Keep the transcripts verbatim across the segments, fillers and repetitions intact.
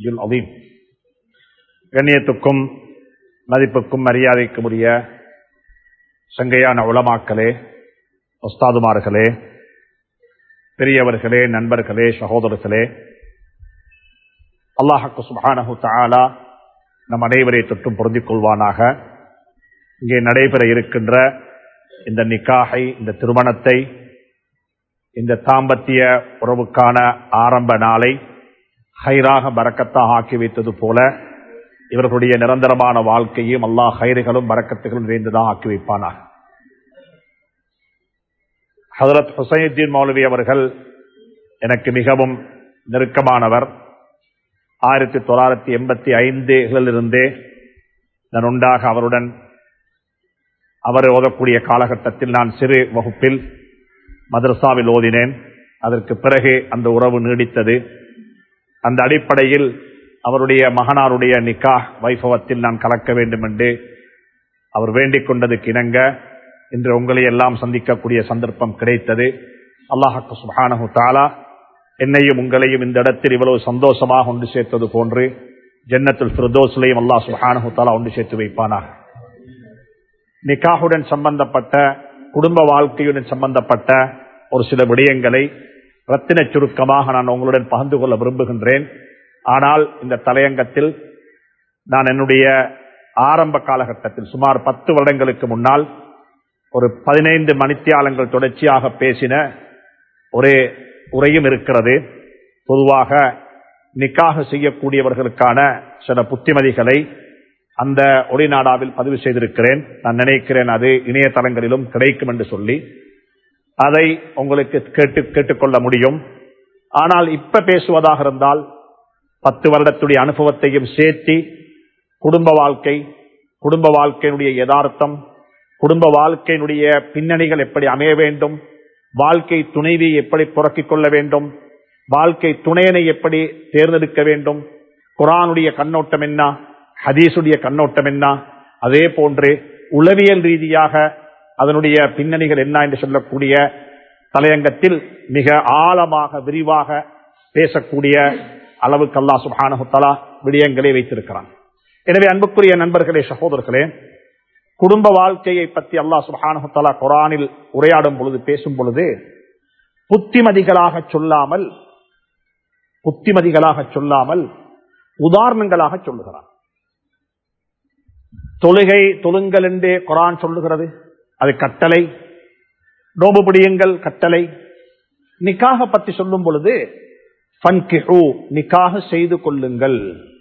அலீம். கண்ணியத்துக்கும் மதிப்புக்கும் மரியாதைக்கும் உரிய சங்கையான உலமாக்களே, உஸ்தாதுமார்களே, பெரியவர்களே, நண்பர்களே, சகோதரர்களே, அல்லாஹ் சுப்ஹானஹு தஆலா நம் அனைவரை தொற்றும் பொருந்திக் கொள்வானாக. இங்கே நடைபெற இருக்கின்ற இந்த நிக்காஹை, இந்த திருமணத்தை, இந்த தாம்பத்திய உறவுக்கான ஆரம்ப நாளை ஹைராக பரக்கத்தாக ஆக்கி வைத்தது போல இவர்களுடைய நிரந்தரமான வாழ்க்கையும் அல்லாஹ் ஹைர்களும் பரக்கத்துகளும் நிறைந்ததாக ஆக்கி வைப்பானாக. ஹஜ்ரத் ஹுசைனுத்தீன் மௌலவி அவர்கள் எனக்கு மிகவும் நெருக்கமானவர். ஆயிரத்தி தொள்ளாயிரத்தி எண்பத்தி ஐந்துகளிலிருந்தே நான் உண்டாக அவருடன் அவர் ஓதக்கூடிய காலகட்டத்தில் நான் சிறு வகுப்பில் மதரசாவில் ஓதினேன். அதற்கு பிறகு அந்த உறவு நீடித்தது. அந்த அடிப்படையில் அவருடைய மகனாருடைய நிக்காஹ் வைபவத்தில் நான் கலக்க வேண்டும் என்று அவர் வேண்டிக் கொண்டதுக்கு இணங்க இன்று உங்களை எல்லாம் சந்திக்கக்கூடிய சந்தர்ப்பம் கிடைத்தது. அல்லாஹ் சுப்ஹானஹு தஆலா என்னையும் உங்களையும் இந்த இடத்தில் இவ்வளவு சந்தோஷமாக ஒன்று சேர்த்தது போன்று ஜன்னத்துல் ஃபிர்தௌஸ்லையும் அல்லாஹ் சுப்ஹானஹு தஆலா ஒன்று சேர்த்து வைப்பானாக. நிக்காஹுடன் சம்பந்தப்பட்ட, குடும்ப வாழ்க்கையுடன் சம்பந்தப்பட்ட ஒரு சில விடயங்களை ரத்தின சுருக்கமாக நான் உங்களுடன் பகிர்ந்து கொள்ள விரும்புகின்றேன். ஆனால் இந்த தலையங்கத்தில் நான் என்னுடைய ஆரம்ப காலகட்டத்தில் சுமார் பத்து வருடங்களுக்கு முன்னால் ஒரு பதினைந்து மணித்தியாலங்கள் தொடர்ச்சியாக பேசின ஒரு உரையும் இருக்கிறது. பொதுவாக நிக்காஹ் செய்யக்கூடியவர்களுக்கான சில புத்திமதிகளை அந்த ஒளிநாடாவில் பதிவு செய்திருக்கிறேன். நான் நினைக்கிறேன் அது இணையதளங்களிலும் கிடைக்கும் என்று சொல்லி அதை உங்களுக்கு கேட்டு கேட்டுக்கொள்ள முடியும். ஆனால் இப்ப பேசுவதாக இருந்தால் பத்து வருடத்துடைய அனுபவத்தையும் சேர்த்தி குடும்ப வாழ்க்கை, குடும்ப வாழ்க்கையினுடைய யதார்த்தம், குடும்ப வாழ்க்கையினுடைய பின்னணிகள் எப்படி அமைய வேண்டும், வாழ்க்கை துணைவியை எப்படி புறக்கிக் கொள்ள வேண்டும், வாழ்க்கை துணையனை எப்படி தேர்ந்தெடுக்க வேண்டும், குர்ஆனுடைய கண்ணோட்டம் என்ன, ஹதீஸுடைய கண்ணோட்டம் என்ன, அதே போன்று உளவியல் ரீதியாக அதனுடைய பின்னணிகள் என்ன என்று சொல்லக்கூடிய தலையங்கத்தில் மிக ஆழமாக விரிவாக பேசக்கூடிய அளவுக்கு அல்லாஹ் சுப்ஹானஹு தஆலா விடயங்களை வைத்திருக்கிறான். எனவே அன்புக்குரிய நண்பர்களே, சகோதரர்களே, குடும்ப வாழ்க்கையை பற்றி அல்லாஹ் சுப்ஹானஹு தஆலா குர்ஆனில் உரையாடும் பொழுது, பேசும் பொழுது புத்திமதிகளாக சொல்லாமல் புத்திமதிகளாக சொல்லாமல் உதாரணங்களாக சொல்லுகிறான். தொழுகை தொழுங்கள் என்றே குர்ஆன் சொல்லுகிறது, அது கட்டளை. நோன்பு பிடியுங்கள் கட்டளை. நிக்காஹ பற்றி சொல்லும் பொழுது ஃபன்கிஹு, நிக்காஹ் செய்து கொள்ளுங்கள்.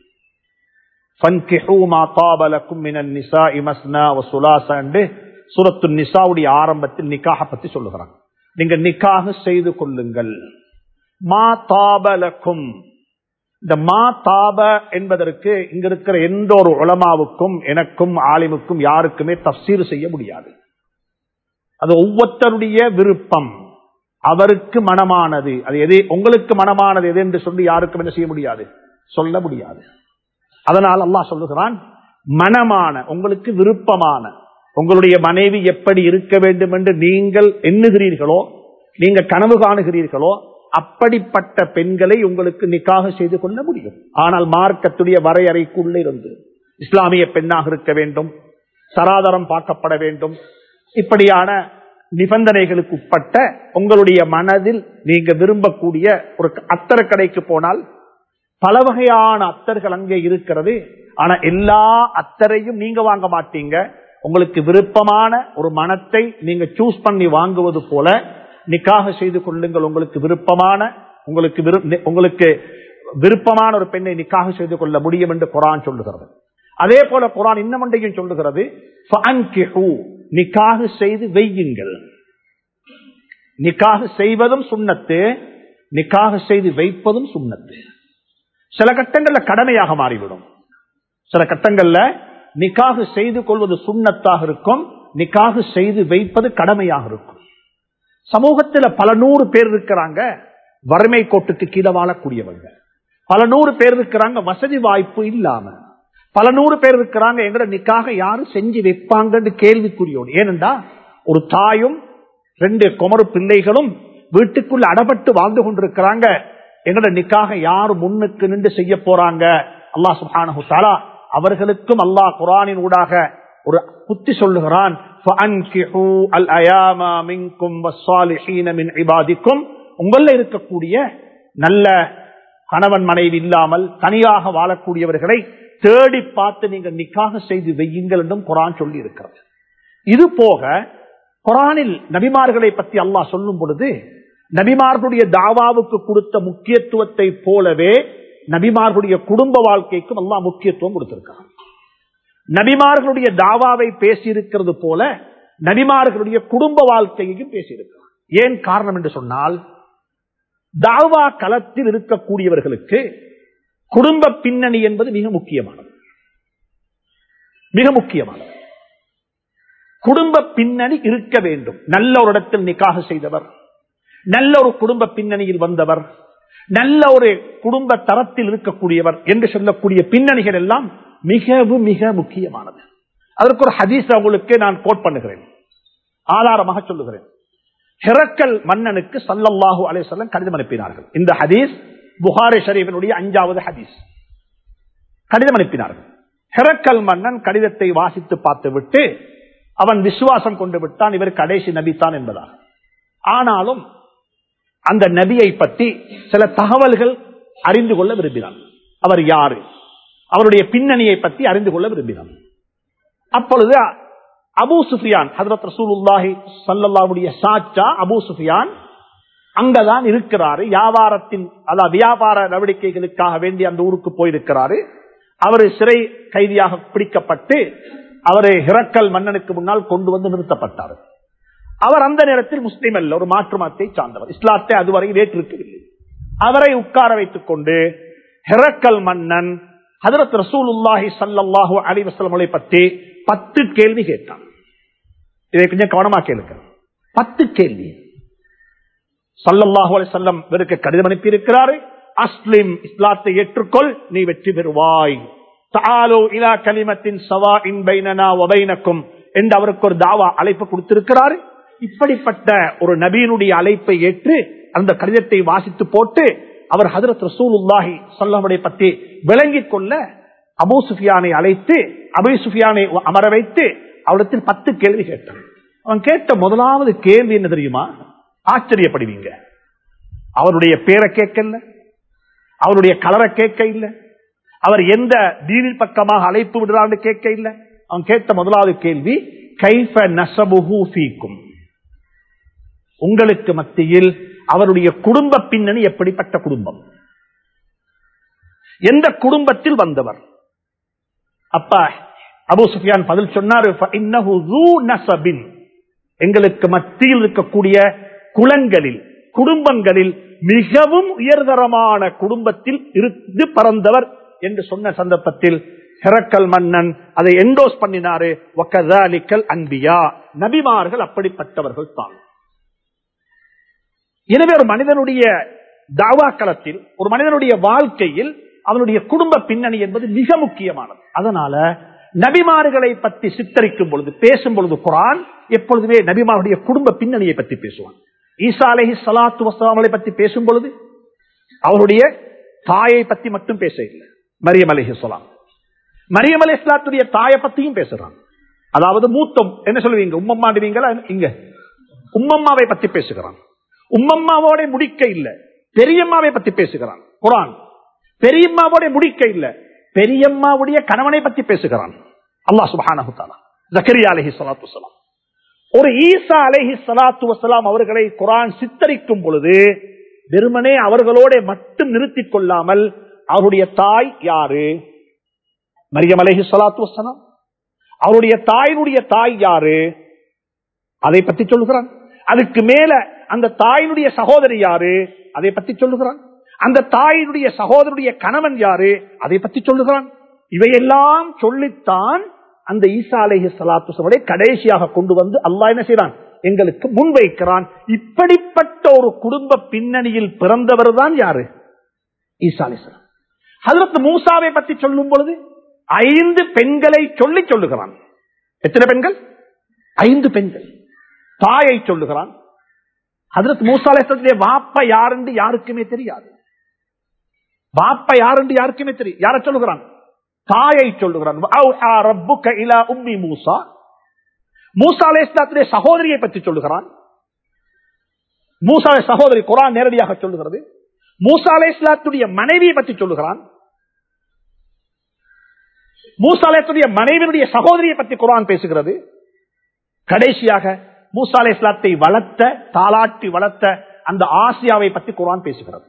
ஃபன்கிஹு மா தாப லக்கும் மினன் நிசாஇ மஸ்னா வ சுலாஸா என்று சூரத்துன் நிசாவுடைய ஆரம்பத்தில் நிக்காஹ பற்றி சொல்லுகிறான். நீங்க நிக்காஹ் செய்து கொள்ளுங்கள். மா தாப லக்கும், இந்த மா தாப என்பதற்கு இங்க இருக்கிற எந்த ஒரு உலமாவுக்கும் எனக்கும் ஆலிமுக்கும் யாருக்குமே தஃசீர் செய்ய முடியாது. அது ஒவ்வொருத்தருடைய விருப்பம், அவருக்கு மனமானது. அது எது உங்களுக்கு மனமானது எது என்று சொல்லி யாருக்கும் என்ன செய்ய முடியாது, சொல்ல முடியாது. அதனால் அல்லாஹ் சொல்லுகிறான், மனமான, உங்களுக்கு விருப்பமான, உங்களுடைய மனைவி எப்படி இருக்க வேண்டும் என்று நீங்கள் எண்ணுகிறீர்களோ, நீங்க கனவு காணுகிறீர்களோ, அப்படிப்பட்ட பெண்களை உங்களுக்கு நிக்காஹ் செய்து கொள்ள முடியும். ஆனால் மார்க்கத்துடைய வரையறைக்குள்ளே இருந்து இஸ்லாமிய பெண்ணாக இருக்க வேண்டும், சராதரம் பார்க்கப்பட வேண்டும், இப்படியான நிபந்தனைகளுக்கு உட்பட்ட உங்களுடைய மனதில் நீங்க விரும்பக்கூடிய ஒரு அத்தர் கடைக்கு போனால் பல வகையான அத்தர்கள் அங்கே இருக்கிறது. ஆனா எல்லா அத்தரையும் நீங்க வாங்க மாட்டீங்க. உங்களுக்கு விருப்பமான ஒரு மனத்தை நீங்க சூஸ் பண்ணி வாங்குவது போல நிக்காஹ் செய்து கொள்ளுங்கள். உங்களுக்கு விருப்பமான உங்களுக்கு உங்களுக்கு விருப்பமான ஒரு பெண்ணை நிக்காஹ் செய்து கொள்ள முடியும் என்று குர்ஆன் சொல்லுகிறது. அதே போல குர்ஆன் இன்னும் ஒன்றையும் சொல்லுகிறது, ஃபஅன்கிஹு, நிக்காஹ் செய்து வையுங்கள். நிக்காஹ் செய்வதும் சுன்னத்து, நிக்காஹ் செய்து வைப்பதும் சுன்னத்து. சில கட்டங்கள்ல கடமையாக மாறிவிடும். சில கட்டங்கள்ல நிக்காஹ் செய்து கொள்வது சுன்னத்தாக இருக்கும், நிக்காஹ் செய்து வைப்பது கடமையாக இருக்கும். சமூகத்தில் பல நூறு பேர் இருக்கிறாங்க வறுமை கோட்டுக்கு கீழே வாழக்கூடியவங்க, பல நூறு பேர் இருக்கிறாங்க வசதி வாய்ப்பு இல்லாம, பல நூறு பேர் இருக்கிறாங்க எங்கட நிக்காக யாரு செஞ்சு வைப்பாங்கன்னு கேள்விக்குரியோடு. ஏனென்றா ஒரு தாயும் ரெண்டு குமரு பிள்ளைகளும் வீட்டுக்குள்ள அடப்பட்டு வாழ்ந்து கொண்டிருக்கிறாங்க. எங்களோட நிக்காக யார் முன்னுக்கு நின்று செய்ய போறாங்க அல்லாஹ் சுப்ஹானஹு வ தஆலா அவர்களுக்கும் அல்லாஹ் குர்ஆனின் ஊடாக ஒரு புத்தி சொல்லுகிறான். உங்கள இருக்கக்கூடிய நல்ல கணவன் மனைவி இல்லாமல் தனியாக வாழக்கூடியவர்களை தேடி பார்த்து நீங்கள் நிக்காக செய்து வையுங்கள் என்றும் குர்ஆன் சொல்லி இருக்கிறது. இது போக குர்ஆனில் நபிமார்களை பற்றி அல்லாஹ் சொல்லும் பொழுது நபிமார்களுடைய தாவாவுக்கு கொடுத்த முக்கியத்துவத்தை போலவே நபிமார்களுடைய குடும்ப வாழ்க்கைக்கும் அல்லாஹ் முக்கியத்துவம் கொடுத்திருக்கிறார். நபிமார்களுடைய தாவாவை பேசியிருக்கிறது போல நபிமார்களுடைய குடும்ப வாழ்க்கையையும் பேசியிருக்கிறார். ஏன் காரணம் என்று சொன்னால் தாவா களத்தில் இருக்கக்கூடியவர்களுக்கு குடும்ப பின்னணி என்பது மிக முக்கியமானது. மிக முக்கியமானது குடும்ப பின்னணி இருக்க வேண்டும். நல்ல ஒரு இடத்தில் நிக்காக செய்தவர், நல்ல ஒரு குடும்ப பின்னணியில் வந்தவர், நல்ல ஒரு குடும்ப தரத்தில் இருக்கக்கூடியவர் என்று சொல்லக்கூடிய பின்னணிகள் எல்லாம் மிகவும் மிக முக்கியமானது. அதற்கு ஒரு ஹதீஸ் அவங்களுக்கு நான் கோட் பண்ணுகிறேன், ஆதாரமாக சொல்லுகிறேன். ஹெரக்கல் மன்னனுக்கு ஸல்லல்லாஹு அலைஹி வஸல்லம் கடிதம் அனுப்பினார்கள். இந்த ஹதீஸ் புகாரி ஷரீஃபினுடைய அஞ்சாவது ஹதீஸ். கடிதம் அனுப்பினார்கள். ஹெரக்கல் மன்னன் கடிதத்தை வாசித்து பார்த்து விட்டு அவன் விசுவாசம் கொண்டு விட்டான், இவர் கடைசி நபி தான் என்பதாக. ஆனாலும் அந்த நபியை பற்றி சில தகவல்கள் அறிந்து கொள்ள விரும்பினான். அவர் யாரு, அவருடைய பின்னணியை பற்றி அறிந்து கொள்ள விரும்பினான். அப்பொழுது அபூ சுஃபியான், ஹஜ்ரத் ரசூலுல்லாஹி ஸல்லல்லாஹு அலைஹி சாச்சா அபூ சுஃபியான் அங்கதான் இருக்கிறாரு. வியாபாரத்தின் அதாவது வியாபார நடவடிக்கைகளுக்காக வேண்டி அந்த ஊருக்கு போயிருக்கிறாரு. அவர் சிறை கைதியாக பிடிக்கப்பட்டு அவரை ஹிரக்கல் மன்னனுக்கு முன்னால் கொண்டு வந்து நிறுத்தப்பட்டார். அவர் அந்த நேரத்தில் முஸ்லிம் அல்ல, ஒரு மாற்று மதத்தை சார்ந்தவர், இஸ்லாத்தை அதுவரை ஏற்றிருக்கவில்லை. அவரை உட்கார வைத்துக் கொண்டு ஹிரக்கல் மன்னன் ஹஜ்ரத் ரசூலுல்லாஹி ஸல்லல்லாஹு அலைஹி வஸல்லம் பற்றி பத்து கேள்வி கேட்டான். இதை கொஞ்சம் கவனமா கேளுங்க. பத்து கேள்வி. ஸல்லல்லாஹு அலைஹி வஸல்லம் இவருக்கு கடிதம் அனுப்பி இருக்கிறாரு. அஸ்லிம், இஸ்லாத்தை ஏற்றுக்கொள், நீ வெற்றி பெறுவாய். தஆலு இலா கலிமத்தின் ஸவாஇன் பைனனா வ பைனக்கும் என்று அவருக்கு ஒரு தாவா அழைப்பு கொடுத்திருக்கிறாரு. இப்படிப்பட்ட ஒரு நபியினுடைய அழைப்பை ஏற்று அந்த கடிதத்தை வாசித்து போட்டு அவர் ஹஜ்ரத் ரசூலுல்லாஹி ஸல்லல்லாஹு அலைஹி பற்றி விளங்கிக் கொள்ள அபூ சுஃபியானை அழைத்து அபூ சுஃபியானை அமர வைத்து அவரிடத்தில் பத்து கேள்வி கேட்டான். அவன் கேட்ட முதலாவது கேள்வி என்ன தெரியுமா? ஆச்சரியப்படுவீங்க. அவருடைய பேரை கேட்கல, அவருடைய கலரை கேட்க இல்லை, அவர் எந்த தீனின் பக்கமாக அழைப்பு விடுறான்னு கேட்க இல்லை. அவன் கேட்ட முதலாவது கேள்வி, கைஃப நஸபுஹு ஃபீக்கும், உங்களுக்கு மத்தியில் அவருடைய குடும்ப பின்னணி எப்படிப்பட்ட குடும்பம், எந்த குடும்பத்தில் வந்தவர்? அப்ப அபூ சுஃபியான் பதில் சொன்னார், ஃபஇன்னஹு ஸூ நஸபின், எங்களுக்கு மத்தியில் இருக்கக்கூடிய குலங்களில் குடும்பங்களில் மிகவும் உயர்தரமான குடும்பத்தில் இருந்து பிறந்தவர் என்று சொன்ன சந்தர்ப்பத்தில் ஹெரக்கல் மன்னன் அதை என்டோஸ் பண்ணினாரு. வகஸாலிகல் அன்பியா, நபிமார்கள் அப்படிப்பட்டவர்கள் தான். எனவே ஒரு மனிதனுடைய தாவா களத்தில், ஒரு மனிதனுடைய வாழ்க்கையில் அவனுடைய குடும்ப பின்னணி என்பது மிக முக்கியமானது. அதனால நபிமார்களை பற்றி சித்தரிக்கும் பொழுது, பேசும் பொழுது குர்ஆன் எப்பொழுதுமே நபிமாருடைய குடும்ப பின்னணியை பற்றி பேசுவான். ஈசா அலைஹி ஸலாத்து வஸ்ஸலாமை பற்றி பேசும் பொழுது அவருடைய தாயை பற்றி மட்டும் பேச இல்லை. மரியம் அலைஹிஸ்ஸலாம், மரியம் அலைஹிஸ்ஸலாத்துடைய தாயை பற்றியும் பேசுறான். அதாவது மூத்தம் என்ன சொல்லுவீங்க, உம்மம்மாடுவீங்களா? இங்க உம்மம்மாவை பற்றி பேசுகிறான். உம்மம்மாவோட முடிக்க இல்ல, பெரியம்மாவை பற்றி பேசுகிறான் குர்ஆன். பெரியம்மாவோட முடிக்க இல்ல, பெரியம்மாவுடைய கணவனை பற்றி பேசுகிறான் அல்லாஹ் சுப்ஹானஹு வ தஆலா. ஜக்கரியா அலைஹிஸ்ஸலாத்து வஸ்ஸலாம், ஒரு ஈசா அலைஹிஸ்ஸலாத்து வஸ்ஸலாம் அவர்களை குர்ஆன் சித்தரிக்கும் பொழுது வெறுமனே அவர்களோட மட்டும் நிறுத்திக் கொள்ளாமல் அவருடைய தாய் யாரு, மரியம் அலைஹிஸ்ஸலாத்து வஸ்ஸலாம், அவருடைய தாயினுடைய தாய் யாரு அதை பற்றி சொல்லுகிறான். அதுக்கு மேல அந்த தாயினுடைய சகோதரி யாரு அதை பற்றி சொல்லுகிறான். அந்த தாயினுடைய சகோதரனுடைய கணவன் யாரு அதை பற்றி சொல்லுகிறான். இவையெல்லாம் சொல்லித்தான் அந்த ஈசா அலைஹிஸ்ஸலாத்து வஸ்ஸலாம் கடைசியாக கொண்டு வந்து அல்லாஹ் என்ன செய்றான், எங்களுக்கு முன்வைக்கிறான். இப்படிப்பட்ட ஒரு குடும்ப பின்னணியில் பிறந்தவர் தான் யாரு, ஈசா அலைஹிஸ்ஸலாம். ஹஜ்ரத் மூசாவை பற்றி சொல்லும் பொழுது ஐந்து பெண்களை சொல்லி சொல்லுகிறான். எத்தனை பெண்கள்? ஐந்து பெண்கள். தாயை சொல்லுகிறான். ஹஜ்ரத் மூசா அலைஹிஸ்ஸலாத்துடைய வாப்பா யாருன்னு யாருக்குமே தெரியாது. பாப்பா யார் என்று யாருக்குமே தெரியும். யார சொல்லுகிறான்? தாயை சொல்லுகிறான். மூசா மூசா அலைஹிஸ்ஸலாத்துடைய சகோதரியை பற்றி சொல்லுகிறான். மூசா சகோதரி குர்ஆன் நேரடியாக சொல்லுகிறது. மூசா அலைஹிஸ்ஸலாத்துடைய மனைவியை பற்றி சொல்லுகிறான். மூசா அலைஹிஸ்ஸலாத்துடைய மனைவியுடைய சகோதரியை பற்றி குர்ஆன் பேசுகிறது. கடைசியாக மூசா அலைஹிஸ்ஸலாத்தை வளர்த்த, தாலாட்டி வளர்த்த அந்த ஆசியாவை பற்றி குர்ஆன் பேசுகிறது.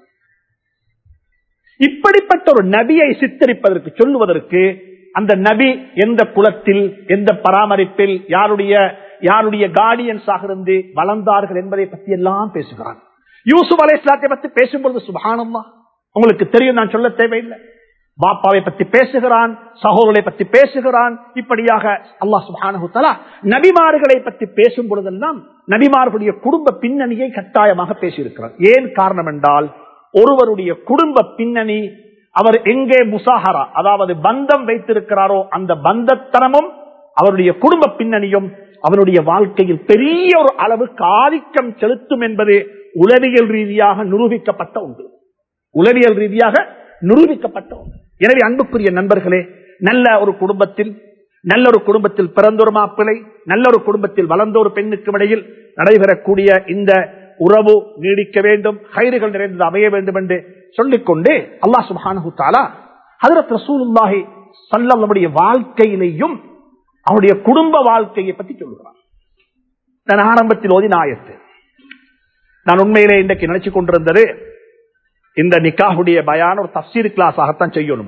இப்படிப்பட்ட ஒரு நபியை சித்தரிப்பதற்கு, சொல்லுவதற்கு, அந்த நபி எந்த குலத்தில், எந்த பராமரிப்பில், யாருடைய யாருடைய கார்டியன்ஸாக இருந்து வளர்ந்தார்கள் என்பதை பற்றி எல்லாம் பேசுகிறான். யூசுப் அலைஹிஸ்ஸலாத்தை பற்றி பேசும்பொழுது சுப்ஹானல்லாஹ், உங்களுக்கு தெரியும், நான் சொல்ல தேவையில்லை. பாப்பாவை பற்றி பேசுகிறான், சகோதரரை பற்றி பேசுகிறான். இப்படியாக அல்லாஹ் சுப்ஹானஹு தஆலா நபிமார்களை பற்றி பேசும் பொழுதெல்லாம் நபிமார்களுடைய குடும்ப பின்னணியை கட்டாயமாக பேசியிருக்கிறார். ஏன் காரணம் என்றால், ஒருவருடைய குடும்ப பின்னணி, அவர் எங்கே முசாஹரா, அதாவது பந்தம் வைத்திருக்கிறாரோ அந்த பந்தத்தனமும் அவருடைய குடும்ப பின்னணியும் அவருடைய வாழ்க்கையில் பெரிய ஒரு அளவுக்கு ஆதிக்கம் செலுத்தும் என்பது உளவியல் ரீதியாக நிரூபிக்கப்பட்ட ஒன்று. உளவியல் ரீதியாக நிரூபிக்கப்பட்ட ஒன்று. எனவே அன்புக்குரிய நண்பர்களே, நல்ல ஒரு குடும்பத்தில், நல்ல ஒரு குடும்பத்தில் பிறந்த ஒரு மாப்பிள்ளை, நல்ல ஒரு குடும்பத்தில் வளர்ந்த ஒரு பெண்ணுக்கு இடையில் நடைபெறக்கூடிய இந்த உறவு நீடிக்க வேண்டும், கைதுகள் நிறைந்தது அமைய வேண்டும் என்று சொல்லிக்கொண்டு அல்லாஹ் சுப்ஹானஹு தஆலா ஹஜ்ரத் ரசூலுல்லாஹி ஸல்லல்லாஹு அலைஹி வாழ்க்கையிலேயும் அவருடைய குடும்ப வாழ்க்கையை பற்றி சொல்லுகிறார். நான் ஆரம்பத்தில் ஓதின ஆயத்து, நான் உண்மையிலே இன்றைக்கு நினைச்சு கொண்டிருந்தது, இந்த நிக்காஹுடைய பயான ஒரு தஃசீர் கிளாஸ் ஆகத்தான் செய்யணும்.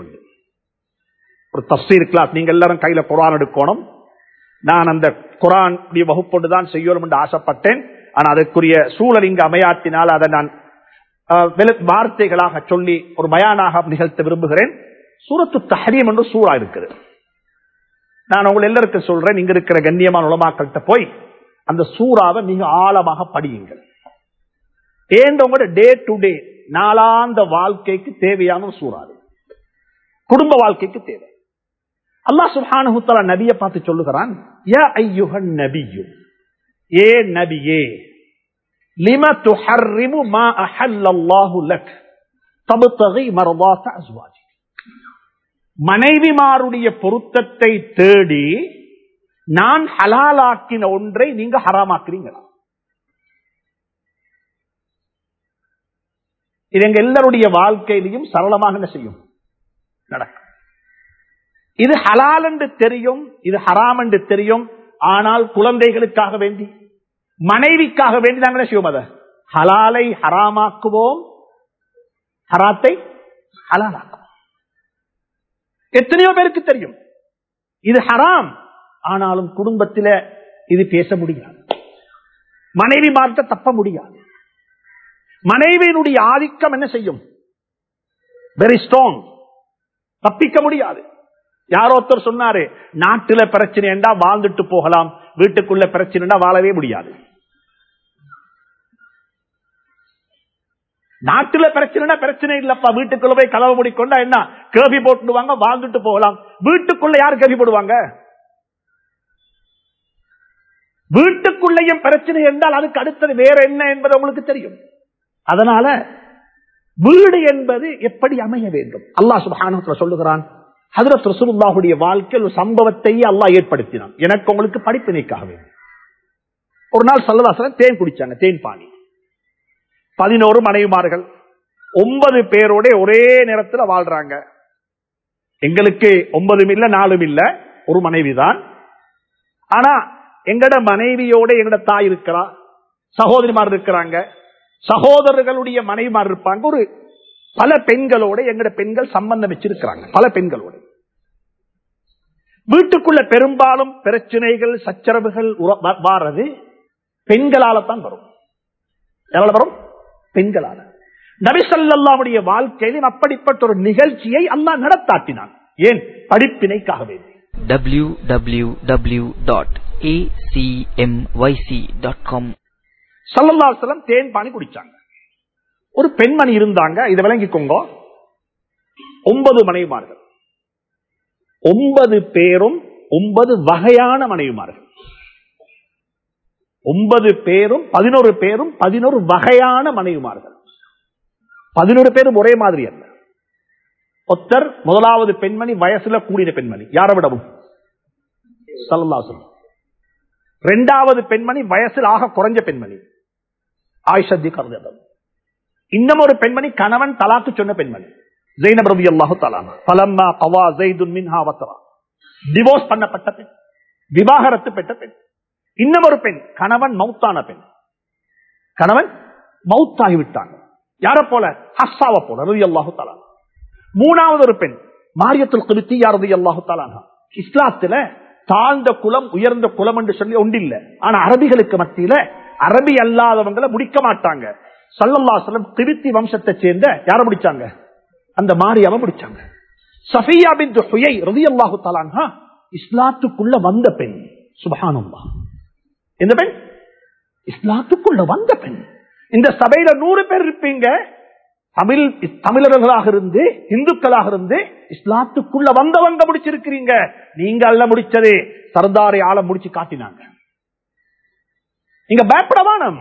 ஒரு தஃசீர் கிளாஸ், நீங்க எல்லாரும் கையில குர்ஆன் எடுக்கணும். நான் அந்த குர்ஆன் வகுப்பொண்டு தான் செய்யணும் என்று ஆசைப்பட்டேன். ஆனால் அதற்குரிய சூழல் இங்கு அமையாட்டினால் அதை நான் வார்த்தைகளாக சொல்லி ஒரு பயானாக நிகழ்த்த விரும்புகிறேன். சூரத்து தஹ்ரீம் என்று சூறா இருக்குது. நான் உங்களை எல்லாருக்கும் சொல்றேன், இங்க இருக்கிற கண்ணியமான உலமாக்கள்கிட்ட போய் அந்த சூறாவை மிக ஆழமாக படியுங்கள். ஏன் உங்களோட டே டு டே நாளாந்த வாழ்க்கைக்கு தேவையான ஒரு சூறா, குடும்ப வாழ்க்கைக்கு தேவை. அல்லாஹ் சுப்ஹானஹு தஆலா நபியை பார்த்து சொல்லுகிறான், யா அய்யுஹன் நபியு, ஏ நபியே, லிம துஹர்ரிமு மா அஹல்லல்லாஹு லக் தப்தகி மர்தாத அஸ்வாஜி, மனைவிமாருடைய பொருத்தத்தை தேடி நான் ஹலாலாக்கின ஒன்றை நீங்க ஹராமாக்குறீங்களா? இது எங்க எல்லாருடைய வாழ்க்கையிலையும் சரளமாக என்ன செய்யும், நடக்கும். இது ஹலால் என்று தெரியும், இது ஹராம் என்று தெரியும். ஆனால் குழந்தைகளுக்காக வேண்டி, மனைவிக்காக வேண்டி நாங்கள் என்ன செய்வோம், அதை ஹலாலை ஹராமாக்குவோம், ஹராத்தை ஹலாலாக்குவோம். எத்தனையோ பேருக்கு தெரியும் இது ஹராம், ஆனாலும் குடும்பத்தில் இது பேச முடியாது, மனைவி மாற்ற தப்ப முடியாது. மனைவியினுடைய ஆதிக்கம் என்ன செய்யும், வெரி ஸ்ட்ராங், தப்பிக்க முடியாது. யாரோ ஒருத்தர் சொன்னாரு, நாட்டுல பிரச்சனை என்றா வாழ்ந்துட்டு போகலாம், வீட்டுக்குள்ள பிரச்சனை வாழவே முடியாது. நாட்டுல பிரச்சனை பிரச்சனை இல்லப்பா, வீட்டுக்குள்ள போய் கலவை முடிக்கொண்டா என்ன, கேபி போட்டுடுவாங்க, வாழ்ந்துட்டு போகலாம். வீட்டுக்குள்ள யார் கேபி போடுவாங்க? வீட்டுக்குள்ளேயும் பிரச்சனை என்றால் அதுக்கு அடுத்தது வேற என்ன என்பது உங்களுக்கு தெரியும். அதனால வீடு என்பது எப்படி அமைய வேண்டும், அல்லாஹ் சுப்ஹானஹு வ தஆலா சொல்லுகிறான். ஹஜ்ரத் ரசூலுல்லாஹுடைய வாழ்க்கையில் ஒரு சம்பவத்தையே அல்லாஹ் ஏற்படுத்தினான், எனக்கு உங்களுக்கு படிப்பினைக்காக வேண்டும். ஒரு நாள் ஸல்லல்லாஹு அலைஹி வஸல்லம் தேன் குடிச்சாங்க, தேன் பானி. பதினோரு மனைவிமார்கள், ஒன்பது பேரோட ஒரே நேரத்தில் வாழ்றாங்க. எங்களுக்கு ஒன்பதும் இல்ல நாலும் இல்ல, ஒரு மனைவிதான். ஆனா எங்கட மனைவியோட எங்கட தாய் இருக்கிறா, சகோதரிமார் இருக்கிறாங்க, சகோதரர்களுடைய மனைவிமார் இருப்பாங்க. ஒரு பல பெண்களோட எங்கட பெண்கள் சம்பந்தம் வச்சிருக்கிறாங்க, பல பெண்களோட. வீட்டுக்குள்ள பெரும்பாலும் பிரச்சனைகள் சச்சரவுகள் வாரது பெண்களால தான் வரும். எவ்வளவு வரும்? பெண்களால. நபி ஸல்லல்லாஹுடைய வாழ்க்கையிலும் அப்படிப்பட்ட ஒரு நிகழ்ச்சியை அல்லாஹ் நடத்தாட்டினான். ஏன்? படிப்பினைக்காக வேண்டி. W W W dot A C M Y C dot com. ஸல்லல்லாஹு அலைஹி வஸல்லம் தேன் பானி குடிச்சாங்க. ஒரு பெண்மணி இருந்தாங்க, இதை விளங்கிக்கோங்க. ஒன்பது மனைவிமார்கள், ஒன்பது பேரும் ஒன்பது வகையான மனைவிமார்கள். ஒன்பது பேரும் பதினோரு பேரும் பதினோரு வகையான மனைவிமார்கள். பதினோரு பேரும் ஒரே மாதிரி அல்ல, ஒத்தர் முதலாவது பெண்மணி வயசுல கூடிய பெண்மணி, யாரை விடவும் ஸல்லல்லாஹு அலைஹி வஸல்லம். இரண்டாவது பெண்மணி வயசில் ஆக குறைஞ்ச பெண்மணி ஆயிஷா ரலியல்லாஹு. இன்னும் ஒரு பெண்மணி கணவன் தலாக்கு சொன்ன பெண்மணி ஸைனப் ரலியல்லாஹு தஆலா அன்ஹா. ஃபலம்மா கவா ஸைதுன் மின்ஹா வத்ரா, டிவோர்ஸ் பண்ணப்பட்ட பெண், விவாகரத்து பெற்ற பெண். இன்னும் ஒரு பெண் கணவன் மௌத்தான பெண், கணவன் மௌத்தாகி விட்டாங்க. யார போல? ஹஸ்ஸாவை போல ரலியல்லாஹு தஆலா. மூணாவது ஒரு பெண் மாரியத்துல் கிப்திய்யா ரலியல்லாஹு தஆலா அன்ஹா. இஸ்லாத்துல தாழ்ந்த குலம் உயர்ந்த குலம் என்று சொல்லி ஒன்று இல்ல. ஆனா அரபிகளுக்கு மத்தியில அரபி அல்லாதவங்களை முடிக்க மாட்டாங்க. ஸல்லல்லாஹு அலைஹி வஸல்லம் கிப்தி வம்சத்தை சேர்ந்த யார முடிச்சாங்க? அந்த மாரியாவை முடிச்சாங்க. சஃபியா பின்த் ஹுயை ரலியல்லாஹு தஆலா அன்ஹா இஸ்லாத்துக்குள்ள வந்த பெண். சுப்ஹானல்லாஹ். இந்த பெண் இஸ்லாத்துக்குள்ள வந்த பெண். இந்த சபையில நூறு பேர் இருப்பீங்க, தமிழ் தமிழர்களாக இருந்து இந்துக்களாக இருந்து இஸ்லாத்துக்குள்ள வந்தவங்க முடிச்சிருக்கிறீங்க. நீங்க அல்ல முடிச்சது, சர்தாரை ஆள முடிச்சு காட்டினாங்க. நீங்க பயப்படவானம்,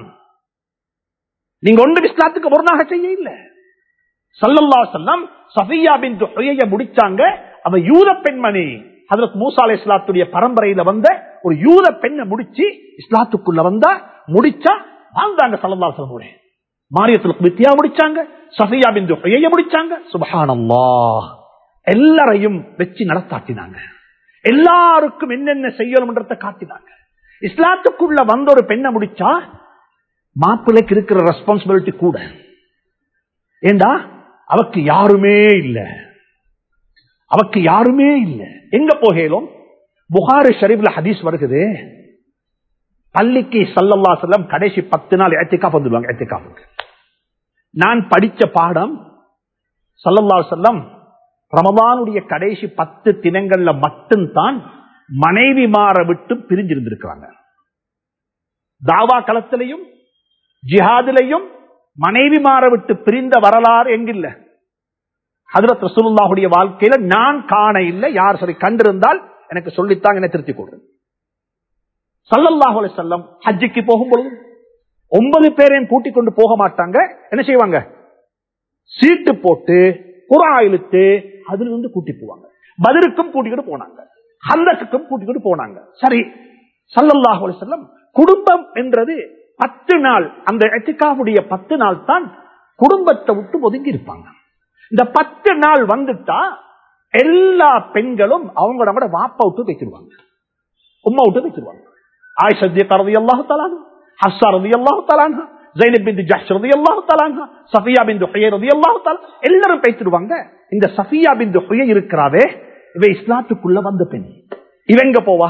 நீங்க ஒன்று இஸ்லாத்துக்கு ஒரு நாக செய்ய இல்ல. ஸல்லல்லாஹு அலைஹி வஸல்லம் சஃபியா பின்த் ஹுயை முடிச்சாங்க. அவ யூத பெண்மணி, ஹஜ்ரத் மூசா அலைஹிஸ்ஸலாத்துடைய பரம்பரையில வந்த ஒரு யூத பெண்ணை முடிச்சு இஸ்லாத்துக்குள்ள வந்தா முடிச்சா வாழ்ந்தாங்க. ஸல்லல்லாஹு அலைஹி வஸல்லம் மாரியத்துல் கிப்திய்யா முடிச்சாங்க, சஃபியா பின்த் ஹுயை முடிச்சாங்க. சுப்ஹானல்லாஹ். எல்லாரையும் வெச்சு நடத்தாட்டினாங்க. எல்லாருக்கும் என்னென்ன செய்யணும்ன்றத காட்டினாங்க. இஸ்லாத்துக்குள்ள வந்த ஒரு பெண்ணை முடிச்சா மாப்பிள்ளைக்கு இருக்கிற ரெஸ்பான்சிபிலிட்டி கூட. ஏண்டா அவக்கு யாருமே இல்ல, அவக்கு யாருமே இல்ல. எங்க போகலும் புகாரி ஷரீஃப்ல ஹதீஸ் வருகிறது, பள்ளிக்கு ஸல்லல்லாஹு அலைஹி வஸல்லம் கடைசி பத்து நாள் இஅ்திகாஃப் வந்துடுவாங்க. இஅ்திகாஃப்க்கு நான் படிச்ச பாடம், ஸல்லல்லாஹு அலைஹி வஸல்லம் ரமலானுடைய கடைசி பத்து தினங்கள்ல மட்டும்தான் மனைவி மாற விட்டு பிரிஞ்சிருந்திருக்கிறாங்க. தாவா களத்திலையும் ஜிஹாதிலையும் மனைவி மாற விட்டு பிரிந்த வரலாறு எங்கில்ல. ஹஜ்ரத் ரசூலுல்லாஹுடைய வாழ்க்கையில நான் காண இல்லை. யார் சரி கண்டிருந்தால் எனக்கு சொல்லித்தாங்க, என்ன திருத்திக் கொள்றேன். ஸல்லல்லாஹு அலைஹி வஸல்லம் ஹஜ்ஜுக்கு போகும்பொழுது ஒன்பது பேரையும் கூட்டிக் கொண்டு போக மாட்டாங்க. என்ன செய்வாங்க? சீட்டு போட்டு குர்ஆன் இழுத்து அதுல இருந்து கூட்டி போவாங்க. பத்ருக்கும் கூட்டிக்கிட்டு போனாங்க, ஹந்தக்குக்கும் கூட்டிக்கிட்டு போனாங்க. சரி, ஸல்லல்லாஹு அலைஹி வஸல்லம் குடும்பம் என்றது பத்து நாள், அந்த இஅ்திகாஃபுடைய பத்து நாள் தான் குடும்பத்தை விட்டு ஒதுங்கி இருப்பாங்க. இந்த பத்து நாள் வந்துட்டா எல்லா பெண்களும் அவங்களோட வாப்பா விட்டு வைக்கிடுவாங்க, உம்மா விட்டு வைக்கிடுவாங்க. ஆயிஷா ரலியல்லாஹு தஆலா அன்ஹா, ஹஃப்ஸா ரலியல்லாஹு தஆலா அன்ஹா, ஸைனப் பின்த் ஜஹ்ஷ் ரலியல்லாஹு தஆலா அன்ஹா, சஃபியா பின்த் ஹுயை ரலியல்லாஹு தஆலா, எல்லாரும் பேசிடுவாங்க. இந்த சஃபியா பின்த் ஹுயை இருக்கிறாவே, இவ இஸ்லாத்துக்குள்ள வந்த பெண். இவங்க போவா,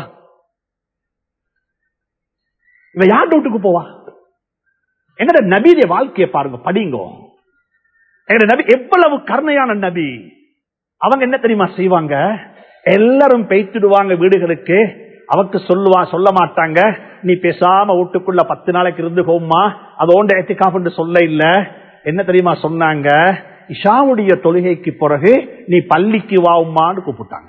இவ யார் வீட்டுக்கு போவா? எங்கட நபியுடைய வாழ்க்கையை பாருங்க, படிங்க. எங்கட நபி எவ்வளவு கருணையான நபி. அவங்க என்ன தெரியுமா செய்வாங்க? எல்லாரும் பேய்த்திடுவாங்க வீடுகளுக்கு. அவக்கு சொல்லுவா சொல்ல மாட்டாங்க, நீ பேசாம வீட்டுக்குள்ள பத்து நாளைக்கு இருந்து போமா, அதோண்ட இஅ்திகாஃப் என்று சொல்ல இல்ல. என்ன தெரியுமா சொன்னாங்க? இஷாவுடைய தொழுகைக்கு பிறகு நீ பள்ளிக்கு வாவுமான்னு கூப்பிட்டாங்க.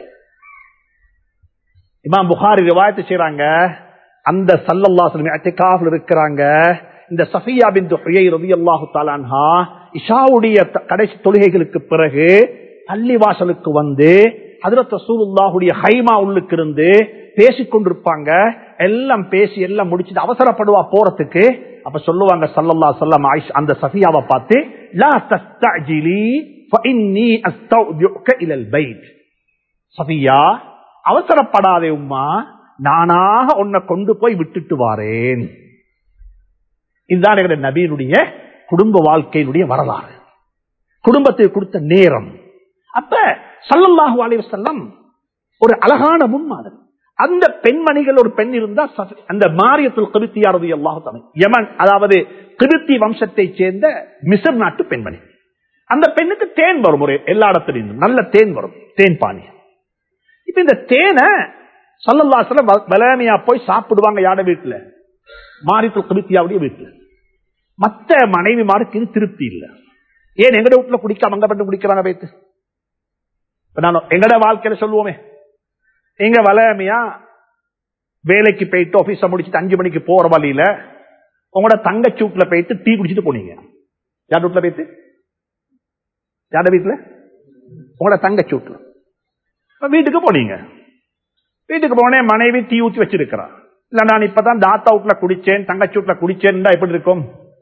இமாம் புகாரி ரிவாயத் செய்றாங்க, அந்த ஸல்லல்லாஹு அலைஹி வஸல்லம் இஅ்திகாஃப்ல இருக்கிறாங்க. இந்த சஃபியா பின்த் ஹுயை ரலியல்லாஹு தஆலா அன்ஹா இஷாவுடைய கடைசி தொழுகைகளுக்கு பிறகு பள்ளிவாசலுக்கு வந்து ஹஜ்ரத் ரசூலுல்லாஹுடைய ஹைமா உள்ளுக்கு இருந்து பேசிக் கொண்டிருப்பாங்க. எல்லாம் பேசி எல்லாம் முடிச்சுட்டு அவசரப்படுவா போறதுக்கு. அப்ப சொல்லுவாங்க ஸல்லல்லாஹு அலைஹி வஸல்லம் ஆயிஷா அந்த சஃபியாவை பார்த்து, லா தஸ்தஅஜிலி ஃபஇன்னி அஸ்தௌதிஉக இலல் பைத். சஃபியா, அவசரப்படாதே உம்மா, நானாக உன்னை கொண்டு போய் விட்டுட்டு வாரேன். இதுதான் எங்களுடைய நபியினுடைய குடும்ப வாழ்க்கையினுடைய வரலாறு, குடும்பத்தை கொடுத்த நேரம். அப்ப ஸல்லல்லாஹு அலைஹி வஸல்லம் ஒரு அழகான முன்மாதிரி. அந்த பெண்மணிகள் ஒரு பெண் இருந்தா, அந்த மாரியத்துல் கிப்திய்யா ரலியல்லாஹு தஆலா, யமன், அதாவது கிப்தி வம்சத்தை சேர்ந்த மிஸ்ர் நாட்டு பெண்மணி. அந்த பெண்ணுக்கு தேன் வரும், ஒரு எல்லா இடத்திலும் நல்ல தேன் வரும், தேன் பானி. இப்ப இந்த தேனை ஸல்லல்லாஹு அலைஹி வஸல்லம் வலமையா போய் சாப்பிடுவாங்க. யாட வீட்டுல? மாரியத்துல் கிப்திய்யாவுடைய வீட்டுல. மற்ற மனைவிமாருக்கு இது திருப்தி இல்ல. ஏன் எங்கட வீட்டுல குடிக்காம அங்க பண்ணி குடிக்கிறாங்க வைத்து? நான் எங்கட வாழ்க்கையில சொல்லுவோமே, எங்க வளமையா வேலைக்கு போயிட்டு ஆபீஸ முடிச்சுட்டு அஞ்சு மணிக்கு போற வழியில உங்களோட தங்கச்சி வீட்டுல போயிட்டு டீ குடிச்சிட்டு போனீங்க. யார் வீட்டுல போயிட்டு? யார வீட்டுல? உங்களோட தங்கச்சி வீட்டுல. வீட்டுக்கு போனீங்க, வீட்டுக்கு போனே மனைவி தீ ஊத்தி வச்சிருக்கிறான். இல்ல நான் இப்பதான் தாத்தா வீட்டுல குடிச்சேன் தங்கச்சி வீட்டுல குடிச்சேன் எப்படி இருக்கும்?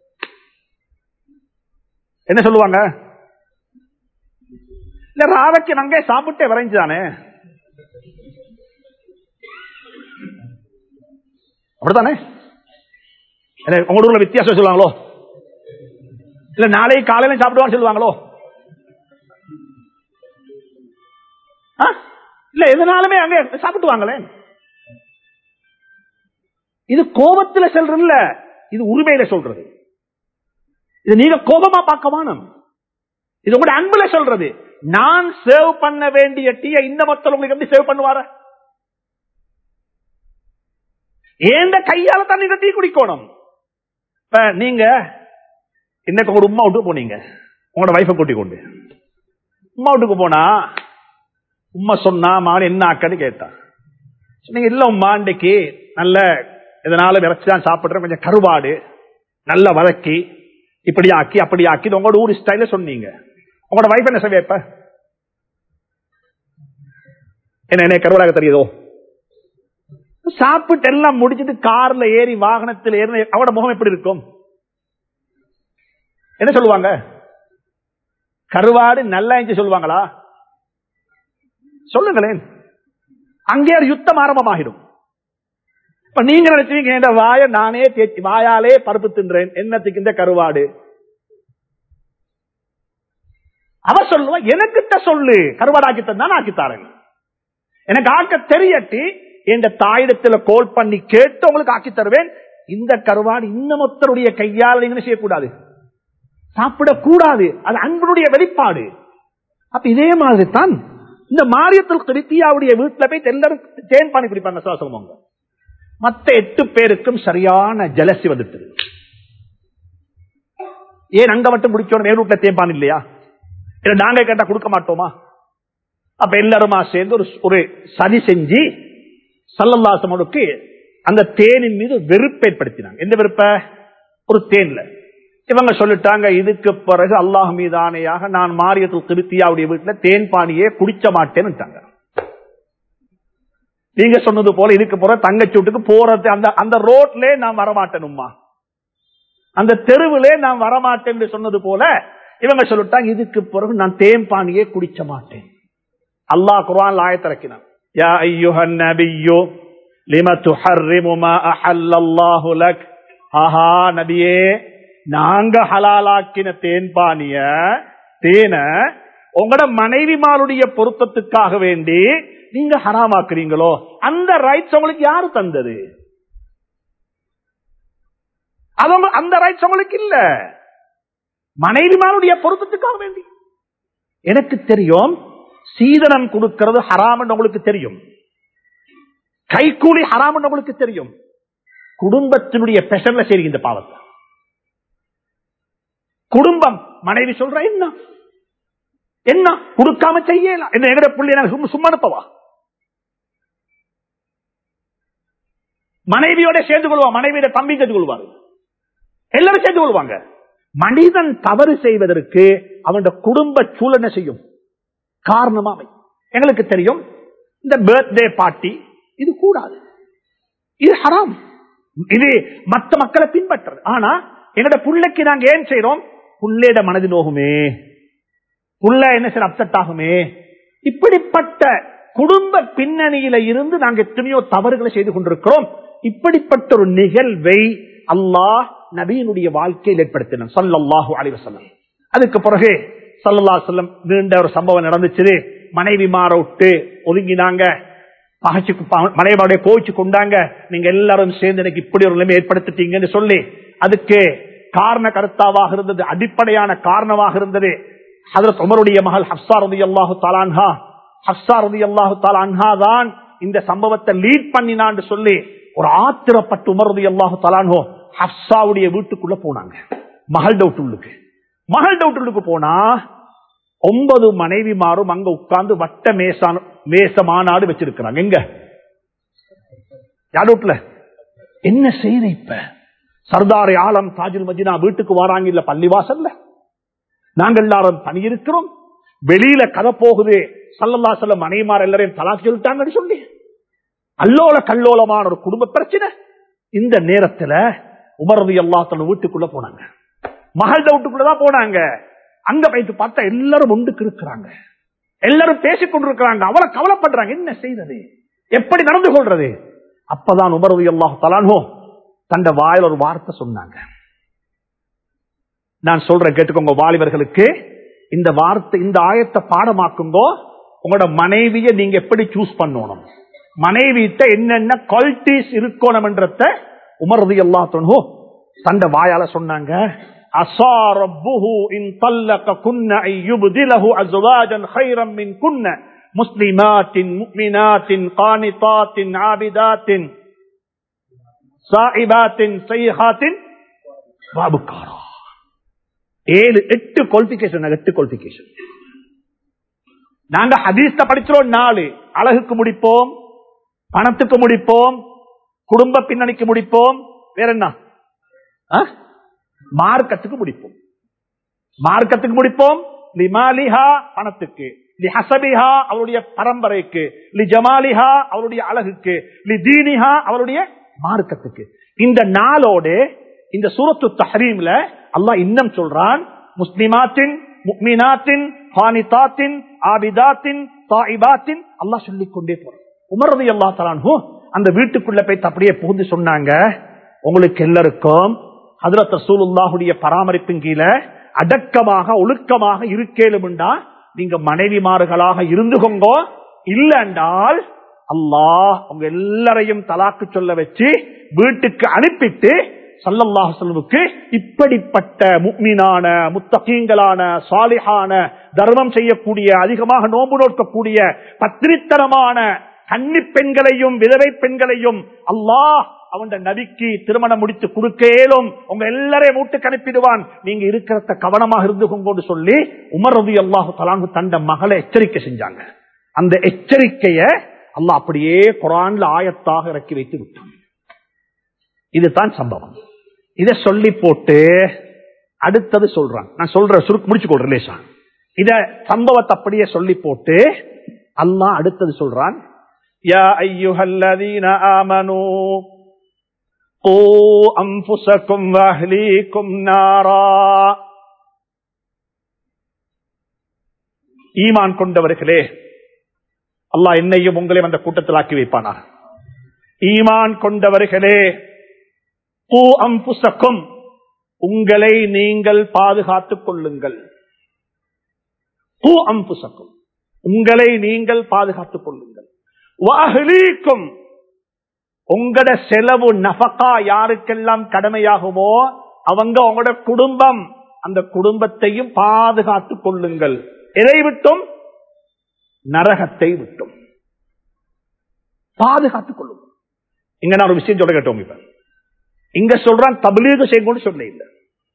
என்ன சொல்லுவாங்க? இல்ல ராவைக்கு நங்கே சாப்பிட்டே வரைஞ்சுதானே, அப்படித்தானே? உங்க ஊர்ல வித்தியாசம் சொல்லுவாங்களோ? இல்ல நாளை காலையில சாப்பிடுவான்னு சொல்லுவாங்களோ? இல்ல எதனாலுமே அங்க சாப்பிட்டுவாங்களே. இது கோபத்துல சொல்றதுல, இது உரிமையில சொல்றது. இது நீங்க கோபமா பார்க்க வேணும். இது உங்களுடைய அன்புல சொல்றது. நான் சேவ் பண்ண வேண்டிய டீயை இந்த மக்கள் உங்களுக்கு எப்படி சேவ் பண்ணுவார? ஏந்த கையால தான் நீங்க டீ குடிக்கணும். நீங்க இன்னைக்கு உங்க உமா வீட்டுக்கு போனீங்க, உங்களோட வைஃபை கூட்டி கொண்டு உமா வீட்டுக்கு போனா உமா சொன்னா மாடு என்ன ஆக்கன்னு கேட்டா, சொன்னீங்க இல்ல உமா இன்றைக்கு நல்ல இதனால விரைச்சுதான் சாப்பிடுறேன், கொஞ்சம் கருவாடு நல்ல வதக்கி இப்படி ஆக்கி அப்படி ஆக்கி உங்களோட ஊர் ஸ்டைல சொன்னீங்க. உங்களோட வைஃப் என்ன செய்ய இப்ப? என்ன என்ன கருவாடாக தெரியுதோ? சாப்பிட்டு எல்லாம் முடிச்சுட்டு கார்ல ஏறி வாகனத்தில் ஏறி அவட முகம் எப்படி இருக்கும்? என்ன சொல்லுவாங்க? கருவாடு நல்லா இருந்துச்சு சொல்லுவாங்களா? சொல்லுங்களேன். அங்கே ஒரு யுத்தம் ஆரம்பமாகிடும். இப்ப நீங்க நினைச்சீங்க என்ற வாய நானே தேச்சி வாயாலே பருப்பு தின்றேன், என்னத்துக்கு இந்த கருவாடு? அவ சொல்லுவா எனக்கிட்ட சொல்லு, கருவாடாக்கித்தான் தான் ஆக்கித்தாரன். எனக்கு ஆக்க தெரியட்டி என் தாயிடத்துல கோல் பண்ணி கேட்டு உங்களுக்கு ஆக்கி தருவேன். இந்த கருவாடு இன்னமொத்தருடைய கையால் நீங்க செய்யக்கூடாது, சாப்பிடக்கூடாது. அது அன்புடைய வெளிப்பாடு. அப்ப இதே மாதிரி தான் இந்த மாரியத்தில் கிருத்தியாவுடைய வீட்டுல போய் எல்லாரும் தேன் பானி குடிப்பாங்க. சொல்லுவாங்க மத்த எட்டு பேருக்கும் சரியான ஜலசி வந்துட்டு. ஏன் அங்க மட்டும் குடிச்சோம், வேறு வீட்டுல தேன் பானி இல்லையா? நாங்க கேட்டா கொடுக்க மாட்டோமா? அப்ப எல்லாருமா சேர்ந்து ஒரு ஒரு சதி செஞ்சு ஸல்லல்லாஹு அந்த தேனின் மீது வெறுப்பு ஏற்படுத்தினாங்க. எந்த வெறுப்ப? ஒரு தேன்ல. இவங்க சொல்லிட்டாங்க இதுக்கு பிறகு அல்லாஹ் மீதானையாக நான் மாரியத்துல் கிருத்தியாவுடைய வீட்டுல தேன் பானியே குடிச்ச மாட்டேன்னு. நீங்க சொன்னது போல இதுக்கு போற தங்கச்சி வீட்டுக்கு போறது அந்த அந்த ரோட்ல நான் வரமாட்டேனுமா, அந்த தெருவிலே நான் வரமாட்டேன் சொன்னது போல இவங்க சொல்லிட்டாங்க இதுக்கு பிறகு நான் தேன் பானியே குடிச்ச மாட்டேன். அல்லாஹ் குர்ஆன்ல ஆயத் இறக்கினான், யா அய்யுஹன் நபிய்யு லிம துஹர்ரிமு மா அஹல்லல்லாஹு லக். ஆஹா நபியே, நாங்க ஹலாலாக்கின தேன் பானிய தேன உங்களோட மனைவிமாருடைய பொருத்தத்துக்காக வேண்டி நீங்க ஹராமாக்குறீங்களோ, அந்த ரைட்ஸ் உங்களுக்கு யாரு தந்தது? அந்த ரைட்ஸ் உங்களுக்கு இல்ல, மனைவிமாருடைய பொருத்தத்துக்காக வேண்டி. எனக்கு தெரியும் சீதனம் கொடுக்கிறது ஹராம் என்று உங்களுக்கு தெரியும், கைக்கூலி ஹராம் என்று உங்களுக்கு தெரியும். குடும்பத்தினுடைய பெஷர்ல சரி இந்த பாவத்தை குடும்பம் மனைவி சொல்ற என்ன என்ன கொடுக்காம செய்யலாம் என்ன? எங்கட பிள்ளை சும்மா அனுப்பவா? மனைவியோட சேர்ந்து கொள்வா, மனைவியோட தம்பி சேர்ந்து கொள்வாங்க, எல்லாரும் சேர்ந்து கொள்வாங்க. மனிதன் தவறு செய்வதற்கு அவன் குடும்ப சூழல் என்ன செய்யும்? காரணமாவை. எங்களுக்கு தெரியும் இந்த பர்த்டே பார்ட்டி இது கூடாது, இது ஹராம், இது மற்ற மக்களை பின்பற்றது. ஆனா எங்கட புள்ளைக்கு நாங்க ஏன் செய்யறோம்? புள்ளையிட மனது நோகுமே, புள்ள என்ன செய்ய அப்செட் ஆகுமே. இப்படிப்பட்ட குடும்ப பின்னணியில இருந்து நாங்க எத்தனையோ தவறுகளை செய்து கொண்டிருக்கிறோம். இப்படிப்பட்ட ஒரு நிகழ்வை அல்லாஹ் நபியினுடைய வாழ்க்கையில் ஏற்படுத்தினான் ஸல்லல்லாஹு அலைஹி வஸல்லம். அதுக்கு பிறகு ஸல்லல்லாஹு அலைஹி வஸல்லம் நீண்ட ஒரு சம்பவம் நடந்துச்சு. மனைவி மாற விட்டு ஒதுங்கினாங்க, மனைவியோட கோச்சு கொண்டாங்க. நீங்க எல்லாரும் சேர்ந்து எனக்கு இப்படி ஒரு நிலைமை ஏற்படுத்திட்டீங்கன்னு சொல்லி அதுக்கு காரண கர்த்தாவாக இருந்தது, அடிப்படையான காரணமாக இருந்தது ஹஜ்ரத் உமருடைய மகள் ஹப்ஸா ரலியல்லாஹு தஆலா அன்ஹா. ஹப்ஸா ரலியல்லாஹு தஆலா அன்ஹா தான் இந்த சம்பவத்தை லீட் பண்ணினான்னு சொல்லி ஒரு ஆத்திரப்பட்டு உமர் ரலியல்லாஹு தஆலா அன்ஹு ஹப்ஸாவுடைய வீட்டுக்குள்ள போனாங்க. மகள் டவுட்டுள்ளுக்கு மகள் டவுட்டுள்ளுக்கு போனா ஒன்பது மனைவி மாறும் அங்க உட்கார்ந்து வட்ட மேசான மேச மாநாடு வச்சிருக்கிறாங்க. எங்க யாருட்ல என்ன செய்யற? இப்ப சர்தார் ஆலம் தாஜுல் மதீனா வீட்டுக்கு வராங்க, இல்ல பள்ளிவாசல்ல நாங்கள் எல்லாரும் பணியிருக்கிறோம். வெளியில கதை போகுது, ஸல்லல்லாஹு அலைஹி வஸல்லம் மனைவிமார் எல்லாரையும் தலாக் சொல்லிட்டாங்கன்னு சொல்லி அல்லோல கல்லோலமான ஒரு குடும்ப பிரச்சனை. இந்த நேரத்துல உமர் ரலியல்லாஹு அன்ஹு வீட்டுக்குள்ள போனாங்க, மகள் வீட்டுக்குள்ளதான் போனாங்க. அங்க வைத்து பார்த்தா எல்லாரும் ஒன்றுக்கு இருக்கிறாங்க, எல்லாரும் பேசிக் கொண்டிருக்கிறாங்க, அவளை கவலைப்படுறாங்க, என்ன செய்வது, எப்படி நடந்து கொள்றது. அப்பதான் உமர் ரலியல்லாஹு தஆலா அன்ஹு தந்த வாயில ஒரு வார்த்தை சொன்னாங்க. நான் சொல்றேன் கேட்டுக்கோங்க வாலிபர்களுக்கு, இந்த வார்த்தை இந்த ஆயத்தை பாடமாக்குங்கோ. உங்களோட மனைவியை நீங்க எப்படி சூஸ் பண்ணணும், மனைவிட்ட என்னென்ன குவாலிட்டிஸ் இருக்கணும் என்றத உமர் ரலியல்லாஹு அன்ஹு தந்த வாயால சொன்னாங்க. அஸா ரப்புஹு இன் தல்லககுன்ன அய்யுப்திலஹு அஸ்வாஜன் கைரம் மின்குன்ன முஸ்லிமாத்தின் முஃமினாத்தின் கானிதாத்தின் ஆபிதாத்தின் சாயிபாத்தின் சைஹாத்தின் வஅப்காரா. ஏழு எட்டு குவாலிஃபிகேஷன், எட்டு குவாலிஃபிகேஷன். நாங்க ஹதீஸ்ல படிக்கிறோம், நாலு. அழகுக்கு முடிப்போம், பணத்துக்கு முடிப்போம், குடும்ப பின்னணிக்கு முடிப்போம், வேற என்ன, மார்க்கத்துக்கு முடிப்போம். மார்க்கத்துக்கு முடிப்போம், லிமாலிஹா பணத்துக்கு, லி ஹஸபிஹா அவருடைய பரம்பரைக்கு, லி ஜமாலிஹா அவருடைய அழகுக்கு, லி தீனிஹா அவருடைய மார்க்கத்துக்கு. இந்த நாளோட இந்த சூரத்து தஹ்ரீம்ல அல்லாஹ் இன்னும் சொல்றான், முஸ்லிமாத்தின் முஃமினாத்தின் கானிதாத்தின் ஆபிதாத்தின் தாயிபாத்தின் அல்லாஹ் சொல்லிக் கொண்டே போறான். உமர் ரலியல்லாஹு தஆலா அன்ஹு அந்த வீட்டுக்குள்ள போய் அப்படியே புகுந்து சொன்னாங்க, உங்களுக்கு எல்லாருக்கும் ஹஜ்ரத் ரசூலுல்லாஹுடைய பராமரிப்பின் கீழே அடக்கமாக ஒழுக்கமாக இருக்கேலும்டா நீங்க மனைவிமார்களாக இருந்துகோங்க, இல்லைண்டால் அல்லாஹ் உங்க எல்லாரையும் தலாக்கு சொல்ல வச்சு வீட்டுக்கு அனுப்பிட்டு ஸல்லல்லாஹு அலைஹி வஸல்லமுக்கு இப்படிப்பட்ட முஃமினான முத்தகீங்களான சாலிஹான தர்மம் செய்யக்கூடிய அதிகமாக நோன்பு நோக்கக்கூடிய பத்திரித்தனமான கன்னி பெண்களையும் விதவை பெண்களையும் அல்லாஹ் அவன் நபிக்கு திருமணம் முடித்து கொடுக்கலும் உங்க எல்லாரையும் வீட்டுக்கு அனுப்பிடுவான், நீங்க இருக்கிறத கவனமாக இருந்து சொல்லி உமர் ரலியல்லாஹு தஆலா அன்ஹு தந்த மகளை எச்சரிக்கை செஞ்சாங்க. அந்த எச்சரிக்கைய அல்லாஹ் அப்படியே குர்ஆன்ல ஆயத்தாக இறக்கி வைத்து விட்டான். இதுதான் சம்பவம். இத சொல்லி போட்டு அடுத்தது சொல்றான், நான் சொல்ற சுருக்கு முடிச்சு கொள்றேன். இத சம்பவத்தை அப்படியே சொல்லி போட்டு அல்லாஹ் அடுத்தது சொல்றான், யா அய்யுஹல்லதீன ஆமனூ கூ அன்ஃபுஸக்கும் வ அஹ்லீக்கும் நாரா. ஈமான் கொண்டவர்களே, அல்லாஹ் என்னையும் உங்களையும் அந்த கூட்டத்தில் ஆக்கி வைப்பானார். ஈமான் கொண்டவர்களே, கூ அன்ஃபுஸக்கும் உங்களை நீங்கள் பாதுகாத்துக் கொள்ளுங்கள். கூ அன்ஃபுஸக்கும் உங்களை நீங்கள் பாதுகாத்துக் கொள்ளுங்கள். வ அஹ்லீக்கும் உங்களோட செலவு நஃபகா யாருக்கெல்லாம் கடமையாகுமோ அவங்க உங்களோட குடும்பம், அந்த குடும்பத்தையும் பாதுகாத்துக் கொள்ளுங்கள். எதை விட்டும்? நரகத்தை விட்டும் பாதுகாத்துக் கொள்ளுங்கள். இங்க நான் ஒரு விஷயம் சொல்ல கேட்டோம். இப்ப இங்க சொல்றான் தப்லீக் செய்யுங்கன்னு சொல்ல இல்ல,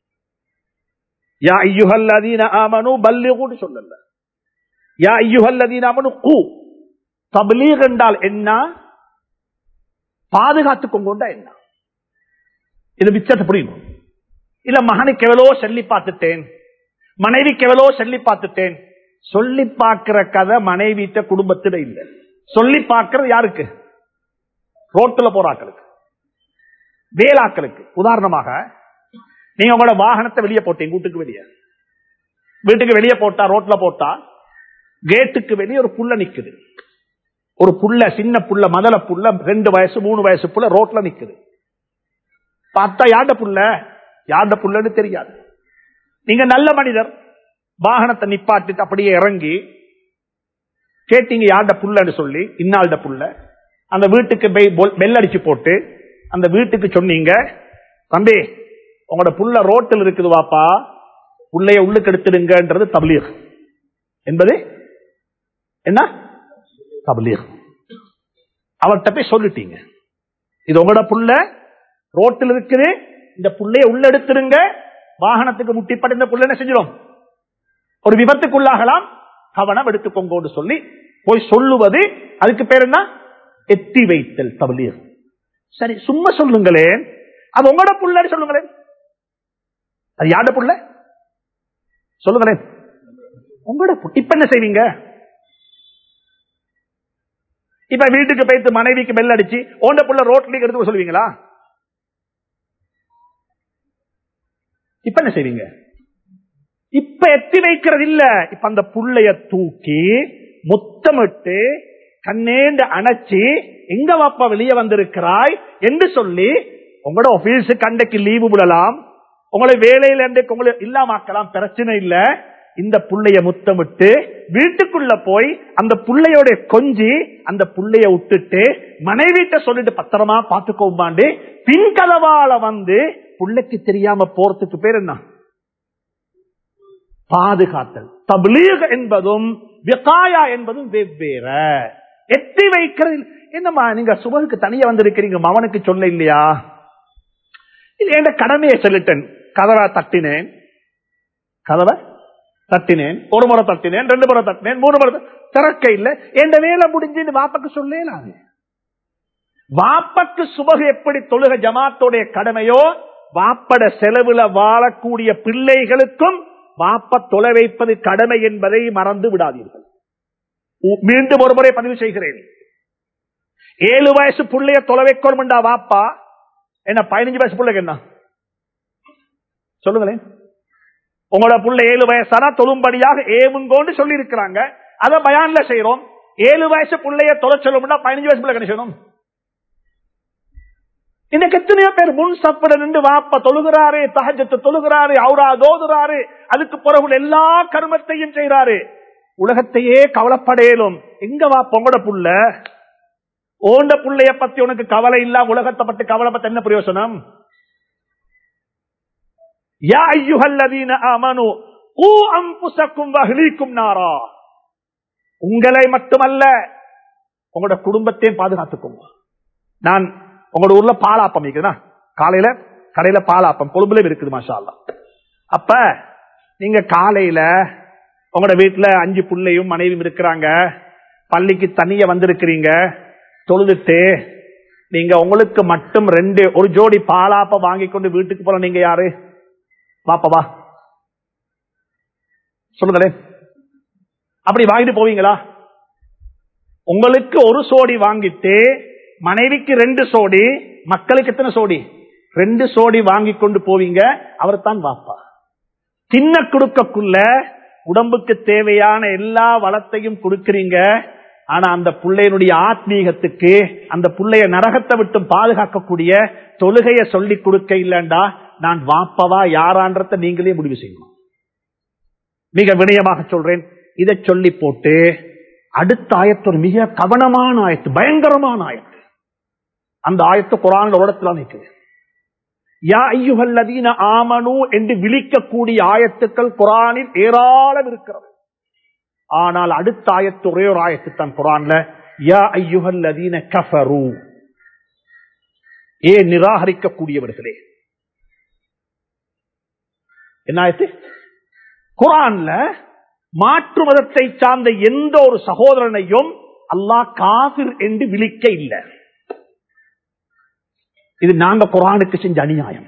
யா அய்யுஹல்லதீன ஆமனூ பல்லிகுன்னு சொல்லல, யா அய்யுஹல்லதீன ஆமனூ கூ. தப்லீக் என்றால் என்ன? பாதுகாத்துக்கொண்டா என்ன? இது வித்தியாசம் புரியணும். இல்ல மகனுக்கு எவ்வளோ சொல்லி பார்த்துட்டேன், மனைவிக்கு எவ்வளோ சொல்லி பார்த்துட்டேன். சொல்லி பார்க்கிற கதை மனைவிட்ட குடும்பத்தில இல்ல. சொல்லி பார்க்கிறது யாருக்கு? ரோட்டுல போறாக்களுக்கு, வேளாக்களுக்கு. உதாரணமாக நீங்க உங்களோட வாகனத்தை வெளியே போட்டீங்க, வீட்டுக்கு வெளியே, வீட்டுக்கு வெளியே போட்டா, ரோட்ல போட்டா, கேட்டுக்கு வெளியே ஒரு புள்ள நிக்குது. ஒரு புள்ள, சின்ன புள்ள, மதல புள்ள, ரெண்டு வயசு மூணு வயசு புள்ள ரோட்ல நிக்குது. பார்த்தா யாண்ட புள்ள யாண்ட புள்ளன்னு தெரியாது. நீங்க நல்ல மனிதர், வாகனத்தை நிப்பாட்டிட்டு அப்படியே இறங்கி கேட்டீங்க யாண்ட புள்ளன்னு சொல்லி, இன்னால்ட புள்ள. அந்த வீட்டுக்கு பெல் அடிச்சு போட்டு அந்த வீட்டுக்கு சொன்னீங்க, தம்பி உங்களோட புள்ள ரோட்டில் இருக்குது வாப்பா, புள்ளைய உள்ளுக்கு எடுத்துடுங்கன்றது தப்லீக் என்பது என்ன? தப்லீக். அவர்கிட்ட போய் சொல்லிட்டீங்க, இது உங்களோட புள்ள ரோட்டில் இருக்குது, இந்த புள்ளைய உள்ள எடுத்துருங்க. வாகனத்துக்கு முட்டிப்பட்டு இந்த புள்ள என்ன செஞ்சிடும்? ஒரு விபத்துக்குள்ளாகலாம், கவனம் எடுத்துக்கோங்க சொல்லி போய் சொல்லுவது. அதுக்கு பேர் என்ன? எத்தி வைத்தல், தப்லீக். சரி, சும்மா சொல்லுங்களேன், அது உங்களோட புள்ள சொல்லுங்களேன். அது யாரோட புள்ள சொல்லுங்களேன்? உங்களோட இப்ப என்ன செய்வீங்க? இப்ப வீட்டுக்கு போயிட்டு மனைவிக்கு பெல் அடிச்சு ஓண்ட புள்ள ரோட்ல எடுத்து சொல்லுவீங்களா? இப்ப என்ன செய்வீங்க? இப்ப எத்தி வைக்கிறது இல்ல. இப்ப அந்த புள்ளைய தூக்கி முத்தமிட்டு கண்ணேண்டு அணைச்சி எங்க வாப்பா வெளியே வந்திருக்கிறாய் என்று சொல்லி உங்களோட ஆபீஸுக்கு அன்றைக்கு லீவு விடலாம், உங்களை வேலையில அன்றைக்கு உங்களை இல்லாமக்கலாம், பிரச்சனை இல்ல. இந்த புள்ளைய முத்தமிட்டு வீட்டுக்குள்ள போய் அந்த புள்ளையோட கொஞ்சி அந்த புள்ளைய விட்டுட்டு மனைவிட்ட சொல்லிட்டு பத்திரமா பாத்துக்கோமாண்டு பின்கதவால வந்து புள்ளைக்கு தெரியாம போறதுக்கு பேர் என்ன? பாதுகாத்தல். தப்லீக் என்பதும் விகாயா என்பதும் வெவ்வேறு. எத்தி வைக்கிறது என்னமா? நீங்க சுபருக்கு தனியா வந்திருக்கிறீங்க, மவனுக்கு சொல்ல இல்லையா? என் கடமையை சொல்லிட்டேன். கதவை தட்டினேன், கதவை தட்டினேன், ஒரு முறை தட்டினேன், ரெண்டு முறை தட்டினேன், மூணு முறை திறக்க இல்லை. என் வேலை முடிஞ்சு வாப்பக்கு சொல்லலாது. வாப்பக்கு சுபகு எப்படி தொழுக ஜமாத்தோடைய கடமையோ, வாப்பட செலவுல வாழக்கூடிய பிள்ளைகளுக்கும் வாப்ப தொலை வைப்பது கடமை என்பதை மறந்து விடாதீர்கள். மீண்டும் ஒரு முறை பதிவு செய்கிறேன். ஏழு வயசு பிள்ளைய தொலை வைக்கணும்டா வாப்பா, என்ன பதினஞ்சு வயசு பிள்ளைக்கு என்ன சொல்லுங்களேன்? உங்களோட புள்ள ஏழு வயசானா தொழும்படியாக ஏவுங்கோன்னு சொல்லி இருக்கிறாங்க. அதை பயான்ல செய்யறோம். ஏழு வயசு பிள்ளைய தொலை சொல்லணும்னா பதினஞ்சு வயசு பிள்ளை கிடைச்சணும். இன்னைக்கு எத்தனையோ பேர் முன் சப்பட நின்று வாப்பா தொழுகிறாரு, தஹஜ்ஜத் தொழுகிறாரு, அவுரா தோதுறாரு, அதுக்கு பிறகு எல்லா கர்மத்தையும் செய்யறாரு. உலகத்தையே கவலைப்படையலும். எங்க வாப்பா உங்களோட புள்ள? ஓண்ட புள்ளைய பத்தி உனக்கு கவலை இல்ல, உலகத்தை பத்தி கவலை பத்தி என்ன பிரயோசனம்? யா அய்யுஹல்லதீன ஆமனு கூ அன்ஃபுஸக்கும் வஅஹ்லீக்கும் நாரா. உங்களை மட்டுமல்ல உங்களோட குடும்பத்தையும் பாதுகாத்துக்கோங்க. நான் உங்களோட ஊர்ல பாலாப்பம் இருக்குதா? காலையில கடையில பாலாப்பம் கொழும்புல இருக்குது, மாஷா அல்லாஹ். அப்ப நீங்க காலையில உங்களோட வீட்டுல அஞ்சு புள்ளையும் மனைவியும் இருக்கிறாங்க, பள்ளிக்கு தனியா வந்திருக்கிறீங்க, தொழுதுட்டு நீங்க உங்களுக்கு மட்டும் ரெண்டு ஒரு ஜோடி பாலாப்பம் வாங்கி கொண்டு வீட்டுக்கு போல நீங்க யாரு? பாப்பவா சொல்லுங்களேன். அப்படி வாங்கிட்டு போவீங்களா? உங்களுக்கு ஒரு சோடி வாங்கிட்டு மனைவிக்கு ரெண்டு சோடி, மக்களுக்கு எத்தனை சோடி? ரெண்டு சோடி வாங்கி கொண்டு போவீங்க. அவர் தான் வாப்பா. சின்ன கொடுக்கக்குள்ள உடம்புக்கு தேவையான எல்லா வளத்தையும் கொடுக்கிறீங்க. ஆனா அந்த பிள்ளையினுடைய ஆத்மீகத்துக்கு, அந்த பிள்ளைய நரகத்தை விட்டு பாதுகாக்கக்கூடிய தொழுகையை சொல்லி கொடுக்க இல்லண்டா நான் வாப்பவா யாரான்றத நீங்களே முடிவு செய்யணும். மிக வினயமாக சொல்றேன். இதை சொல்லி போட்டு அடுத்த ஆயத்து ஒரு மிக கவனமான ஆயத்து, பயங்கரமான ஆயத்து. அந்த ஆயத்து குர்ஆன்ல ஒரு இடத்துல நிக்குது. யா அய்யுஹல்லதீன ஆமனு என்று விளிக்கக்கூடிய ஆயத்துக்கள் குர்ஆனில் ஏராளம் இருக்கிறது. ஆனால் அடுத்த ஆயத்து ஒரே ஒரு ஆயத்து தான் குர்ஆன்ல. யா அய்யுஹல்லதீன கஃபரு, ஏ நிராகரிக்கக்கூடியவர்களே. என்ன ஆயத்து? குர்ஆன்ல மாற்று மதத்தை சார்ந்த எந்த ஒரு சகோதரனையும் அல்லாஹ் காஃபிர் என்று விளிக்க இல்லை. இது நாங்க குர்ஆனுக்கு செஞ்ச அநியாயம்.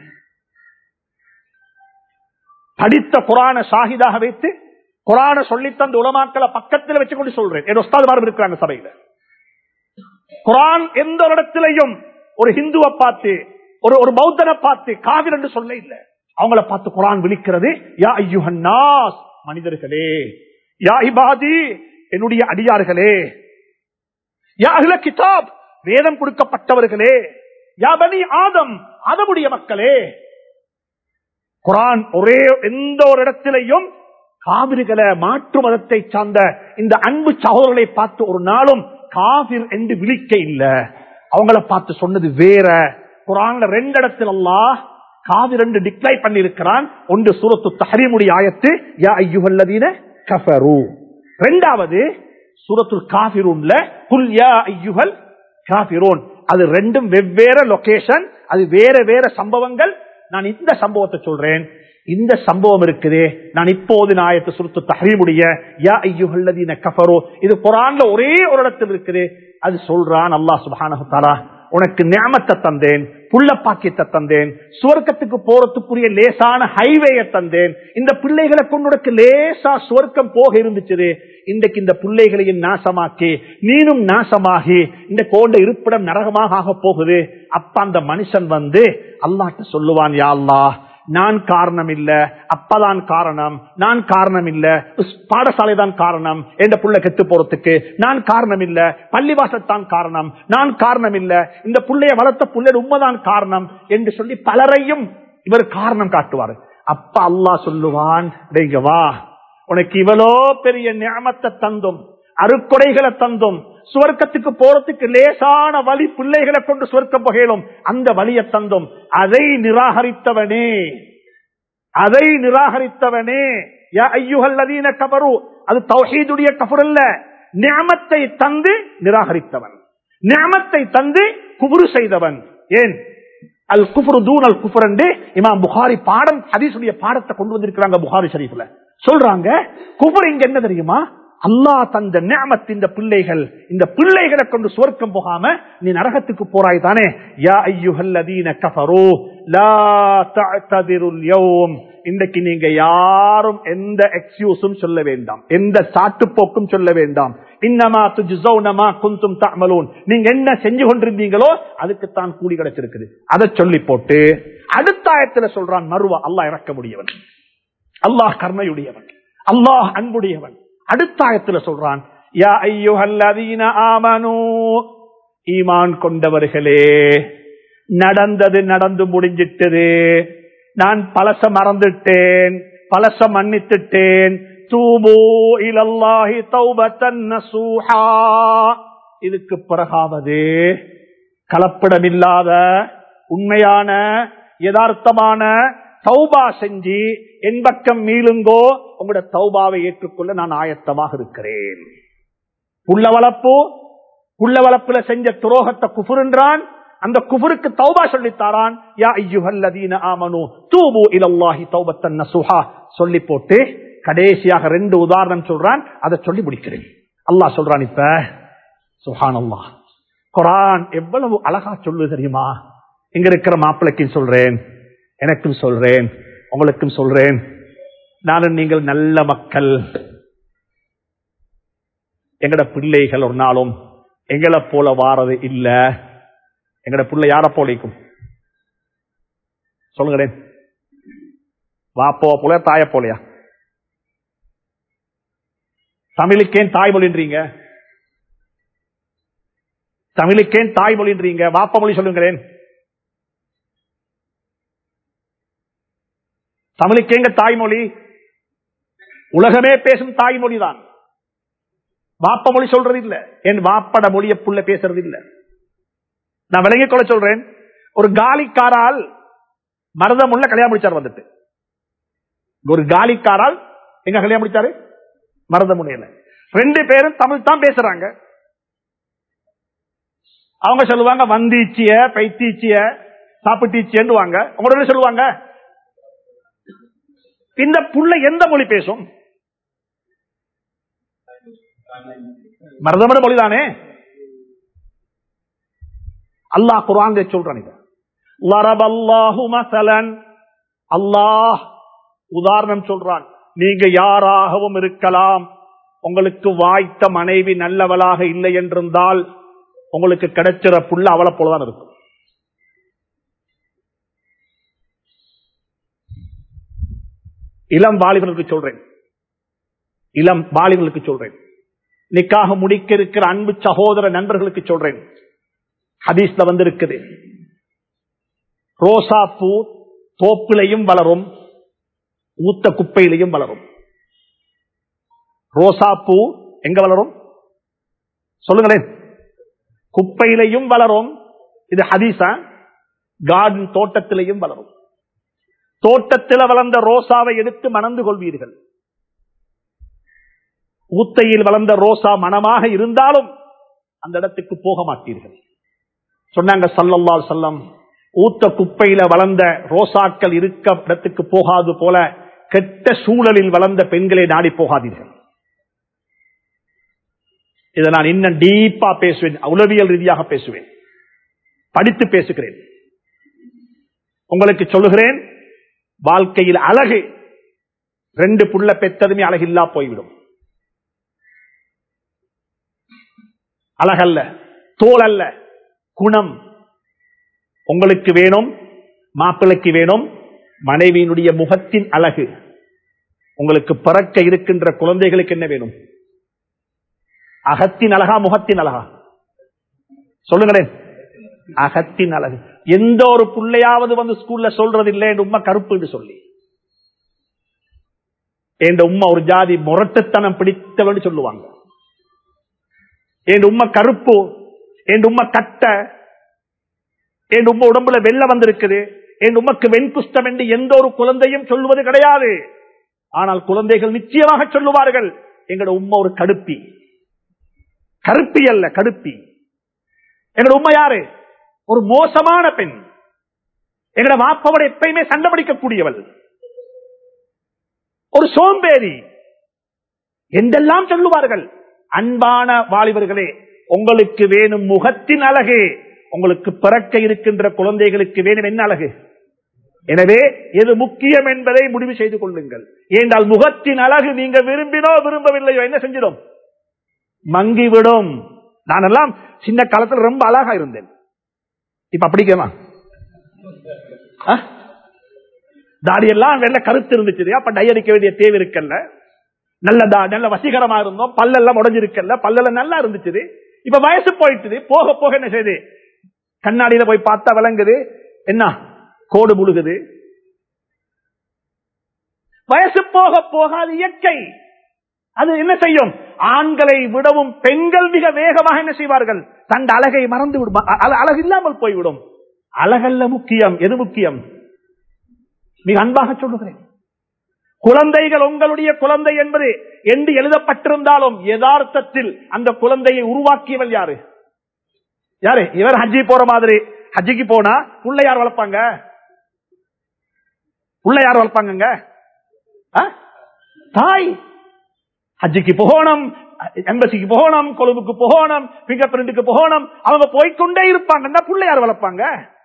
படித்த குர்ஆனை ஷாஹிதாக வைத்து குர்ஆனை சொல்லித்தந்த உலமாக்களை பக்கத்தில் வச்சு கொண்டு சொல்றேன். என் உஸ்தாதுமாரும் இருக்கிறாங்க சபையில. குர்ஆன் எந்த ஒரு இடத்திலையும் ஒரு ஹிந்துவை பார்த்து ஒரு ஒரு பௌத்தனை பார்த்து காஃபிர் என்று சொல்ல இல்லை. அவங்களை பார்த்து குர்ஆன் விழிக்கிறது, யா அய்யுஹன் நாஸ், மனிதர்களே, யா இபாதி, என்னுடைய அடியார்களே, யா அஹ்ல கிதாப், வேதம் கொடுக்கப்பட்டவர்களே, யா பனி ஆதம், ஆதமுடைய மக்களே. குர்ஆன் ஒரே எந்த ஒரு இடத்திலையும் காவிர்களை மாற்று மதத்தை சார்ந்த இந்த அன்பு சகோதரர்களை பார்த்து ஒரு நாளும் காவிர் என்று விழிக்க இல்லை. அவங்கள பார்த்து சொன்னது வேற. குர்ஆன்ல ரெண்டு இடத்தில் அல்லாஹ் காவிர் என்று டிக்ளைர் பண்ணி இருக்கிறான். ஒன்று சூரத்து தஹ்ரீமுடைய ஆயத்து யா அய்யுஹல்லதீன கஃபரு, இரண்டாவது சூரத்துல் காஃபிரூன்ல குல் யா அய்யுஹல் காஃபிரூன். அது ரெண்டும் வெவ்வேறு லொகேஷன், அது வேற வேற சம்பவங்கள். நான் இந்த சம்பவத்தை சொல்றேன். இந்த சம்பவம் இருக்குதே, நான் இப்போது ஆயத்து சூரத்து தஹ்ரீமுடைய யா அய்யுஹல்லதீன கஃபரு, இது குர்ஆன்ல ஒரே ஒரு இடத்தில் இருக்குது. அது சொல்றான் அல்லாஹ் சுப்ஹானஹு வ தஆலா உனக்கு நியமத்தை தந்தேன், புள்ள பாக்கியத்தை தந்தேன், சுவர்க்கத்துக்கு போறதுக்குரிய லேசான ஹைவேயை தந்தேன். இந்த பிள்ளைகளை கொண்டு உனக்கு லேசா சுவர்க்கம் போக இருந்துச்சு. இன்றைக்கு இந்த பிள்ளைகளையும் நாசமாக்கி நீனும் நாசமாகி இந்த கோண்ட இருப்பிடம் நரகமாக ஆக போகுது. அப்ப அந்த மனுஷன் வந்து அல்லாஹ்ட்ட சொல்லுவான், யா அல்லாஹ், நான் காரணம் இல்ல, அப்பதான் காரணம், நான் காரணம் இல்ல, பாடசாலை தான் காரணம், என்ற புள்ள கெட்டு போறதுக்கு நான் காரணம் இல்ல, பள்ளிவாசத்தான் காரணம், நான் காரணம் இல்ல, இந்த புள்ளைய வளர்த்த புள்ளை உண்மைதான் காரணம் என்று சொல்லி பலரையும் இவர் காரணம் காட்டுவார். அப்ப அல்லாஹ் சொல்லுவான், டேங்க வா, உனக்கு இவ்வளோ பெரிய நியமத்தை தந்தும் அருக்கொடைகளை தந்தும் சுவர்க்கத்துக்கு போறதுக்கு லேசான வழி பிள்ளைகளை கொண்டு சுவர்க்கம் புகையிலும் அந்த வழியை தந்தும் அதை நிராகரித்தவனே அதை நிராகரித்தவனே யா அய்யுஹல்லதீன கஃபரு, அது தௌஹீதுடைய கஃபர் அல்ல, நியமத்தை தந்து நிராகரித்தவன், நியமத்தை தந்து குஃப்ர் செய்தவன். ஏன் அல் குஃப்ரு தூன் அல் குஃப்ர் என்று இமாம் புகாரி பாடம் ஹதீஸுடைய பாடத்தை கொண்டு வந்திருக்கிறாங்க. புகாரி ஷரீஃப்ல சொல்றாங்க, குஃப்ர் இங்க என்ன தெரியுமா, அல்லாஹ் தந்த நிஅமத் இந்த பிள்ளைகள், இந்த பிள்ளைகளை கொண்டு சுவர்க்கம் போகாம நீ நரகத்துக்கு போறாய் தானே. யா அய்யுஹல்லதீன கஃபரு லா தஅ்ததிருல் யௌம், இன்றைக்கு நீங்க யாரும் எந்த எக்ஸ்கியூஸும் சொல்ல வேண்டாம், எந்த சாட்டுப்போக்கும் சொல்ல வேண்டாம். இன்னமா துஜ்ஸௌன மா குன்தும் தஅமலூன், நீங்க என்ன செஞ்சு கொண்டிருந்தீங்களோ அதுக்கு தான் கூலி கிடைச்சிருக்குது. அதை சொல்லி போட்டு அடுத்த ஆயத்துல சொல்றான், மறுவா அல்லாஹ் இறக்க முடியவன், அல்லாஹ் கருணையுடையவன், அல்லாஹ் அன்புடையவன். அடுத்த ஆயத்துல சொல்றான், யா அய்யுஹல்லதீன ஆமனூ, ஈமான் கொண்டவர்களே, நடந்தது நடந்து முடிஞ்சிட்டது, நான் பலச மறந்துட்டேன், பலச மன்னித்துட்டேன். தூபு இலல்லாஹி தௌபத்தன் நஸூஹா, இதுக்கு பிறகாவது கலப்படமில்லாத உண்மையான யதார்த்தமான தௌபா செஞ்சு என் பக்கம் மீளுங்கோ, உங்களுடைய தௌபாவை ஏற்றுக்கொள்ள நான் ஆயத்தமாக இருக்கிறேன். புள்ள வளர்ப்பு, புள்ள வளர்ப்புல செஞ்ச துரோகத்தை குஃபர் என்றான், அந்த குஃபருக்கு தௌபா சொல்லித்தாரான். யா அய்யுஹல்லதீன ஆமனூ தூபு இலல்லாஹி தௌபத்தன் நஸூஹா சொல்லி போட்டு கடைசியாக ரெண்டு உதாரணம் சொல்றான், அதை சொல்லி முடிக்கிறேன். அல்லாஹ் சொல்றான், இப்ப சுப்ஹானல்லாஹ், குர்ஆன் எவ்வளவு அழகா சொல்லு தெரியுமா. இங்க இருக்கிற மாப்பிளைக்கும் சொல்றேன், எனக்கும் சொல்றேன், உங்களுக்கும் சொல்றேன், நானும் நீங்கள் நல்ல மக்கள். எங்கட பிள்ளைகள் ஒரு நாளும் எங்களை போல வாரது இல்ல. எங்கட பிள்ளை யார போலிக்கும் சொல்லுங்களேன், வாப்போ போல தாய போலையா? தமிழுக்கேன் தாய்மொழின்றீங்க, தமிழுக்கேன் தாய்மொழின்றீங்க, வாப்ப மொழி சொல்லுங்களேன். தமிழுக்கேங்க தாய்மொழி, உலகமே பேசும் தாய்மொழி தான். வாப்ப மொழி சொல்றது இல்ல, என் வாப்பட மொழிய புள்ள பேசுறது இல்ல. நான் விளங்கிக் கொள்ள சொல்றேன், ஒரு காலிக்காரால் மருதமுள்ள கல்யாணம் முடிச்சார் வந்துட்டு, ஒரு காலிக்காரால் எங்க கல்யாணம் முடிச்சாரு, மருதமுனையில. ரெண்டு பேரும் தமிழ் தான் பேசுறாங்க. அவங்க சொல்லுவாங்க வந்தீச்சிய பைத்தீச்சிய சாப்பிட்டீச்சியன்னு வாங்க, உங்களோட சொல்லுவாங்க. இந்த புள்ள எந்த மொழி பேசும்? மருதமட மொழிதானே. அல்லாஹ் குர்ஆன் சொல்றான், அல்லாஹ் உதாரணம் சொல்றான், நீங்க யாராகவும் இருக்கலாம், உங்களுக்கு வாய்த்த மனைவி நல்லவளாக இல்லை என்றிருந்தால் உங்களுக்கு கிடைச்சிற புள்ள அவளை போலதான் இருக்கும். இளம் வாலிபர்களுக்கு சொல்றேன், இளம் வாலிபர்களுக்கு சொல்றேன், நிக்காக முடிக்க இருக்கிற அன்பு சகோதர நண்பர்களுக்கு சொல்றேன், ஹதீஸ்ல வந்து இருக்குது, ரோசா பூ தோப்பிலையும் வளரும், ஊத்த குப்பையிலையும் வளரும். ரோசா பூ எங்க வளரும் சொல்லுங்களேன்? குப்பையிலையும் வளரும். இது ஹதீஸா? கார்டன் தோட்டத்திலையும் வளரும். தோட்டத்தில் வளர்ந்த ரோசாவை எடுத்து மணந்து கொள்வீர்கள். ஊத்தையில் வளர்ந்த ரோசா மனமாக இருந்தாலும் அந்த இடத்துக்கு போக மாட்டீர்கள். சொன்னாங்க ஸல்லல்லாஹு அலைஹி வஸல்லம், ஊத்த குப்பையில வளர்ந்த ரோசாக்கள் இருக்க இடத்துக்கு போகாது போல கெட்ட சூழலில் வளர்ந்த பெண்களை நாடி போகாதீர்கள். இதை நான் இன்னும் டீப்பா பேசுவேன், உளவியல் ரீதியாக பேசுவேன். படித்து பேசுகிறேன். உங்களுக்கு சொல்லுகிறேன், வாழ்க்கையில் அழகு ரெண்டு புள்ள பெற்றதுமே அழகில்லா போய்விடும். அழகல்ல, தோல் அல்ல, குணம். உங்களுக்கு வேணும், மாப்பிள்ளைக்கு வேணும் மனைவியினுடைய முகத்தின் அழகு. உங்களுக்கு பிறக்க இருக்கின்ற குழந்தைகளுக்கு என்ன வேணும்? அகத்தின் அழகா, முகத்தின் அழகா? சொல்லுங்களேன். அகத்தின் அழகு. எந்த ஒரு பிள்ளையாவது வந்து ஸ்கூல்ல சொல்றது இல்லை என் உம்மா கருப்பு என்று சொல்லி, என் உம்மா ஒரு ஜாதி முரட்டுத்தனம் பிடித்தவன்னு சொல்லுவாங்க. என் உம்மா கருப்பு, என் உம்மா கட்ட, என் உம்மா உடம்புல வெள்ள வந்திருக்குது, என் உமக்கு வெண்குஷ்டம் என்று எந்த ஒரு குழந்தையும் சொல்லுவது கிடையாது. ஆனால் குழந்தைகள் நிச்சயமாக சொல்லுவார்கள், எங்களோட உம்மா ஒரு கடுப்பி. கருப்பி அல்ல, கடுப்பி. எங்களோட உம்மா யாரு? ஒரு மோசமான பெண். எங்களோட வாப்பாவோட எப்பயுமே சண்டை பிடிக்கக்கூடியவள், ஒரு சோம்பேறி என்றெல்லாம் சொல்லுவார்கள். அன்பான வாலிபர்களே, உங்களுக்கு வேணும் முகத்தின் அழகு, உங்களுக்கு பிறக்க இருக்கின்ற குழந்தைகளுக்கு வேணும் என்ன அழகு? எனவே எது முக்கியம் என்பதை முடிவு செய்து கொள்ளுங்கள். ஏனென்றால் முகத்தின் அழகு நீங்க விரும்பினோ விரும்பவில்லையோ என்ன செஞ்சிடும்? மங்கிவிடும். நான் எல்லாம் சின்ன காலத்தில் ரொம்ப அழகா இருந்தேன். இப்ப அப்படிக்கமா தாடியெல்லாம் வெள்ள கருத்து இருந்துச்சு, அப்ப டை அடிக்க வேண்டிய தேவை இருக்கல்ல, நல்லதா நல்ல வசீகரமா இருந்தோம், பல்லெல்லாம் உடஞ்சிருக்கல, பல்லெல்லாம் நல்லா இருந்துச்சு. இப்ப வயசு போயிட்டு போக போக என்ன செய்யுது? கண்ணாடியில போய் பார்த்தா விளங்குது என்ன கோடு முழுகுது. வயசு போக போக அது இயற்கை. அது என்ன செய்யும்? ஆண்களை விடவும் பெண்கள் மிக வேகமாக என்ன செய்வார்கள்? தன் அழகை மறந்து விடும், அழகு இல்லாமல் போய்விடும். அழகல்ல முக்கியம். எது முக்கியம்? மிக அன்பாக சொல்லுகிறேன், குழந்தைகள் உங்களுடைய குழந்தை என்பது என்று எழுதப்பட்டிருந்தாலும் யதார்த்தத்தில் அந்த குழந்தையை உருவாக்கியவள் யாரு? யாரு? இவர் ஹஜ்ஜி போற மாதிரி ஹஜ்ஜிக்கு போனா புள்ள யார் வளர்ப்பாங்க? புள்ள யார் வளர்ப்பாங்க? தாய். ஹஜ்ஜிக்கு போகணும், எம்பசிக்கு போகணும், கொழும்புக்கு போகணும், பிங்கர் பிரிண்டுக்கு போகணும், அவங்க போய்கொண்டே இருப்பாங்க. புள்ள யார் வளர்ப்பாங்க?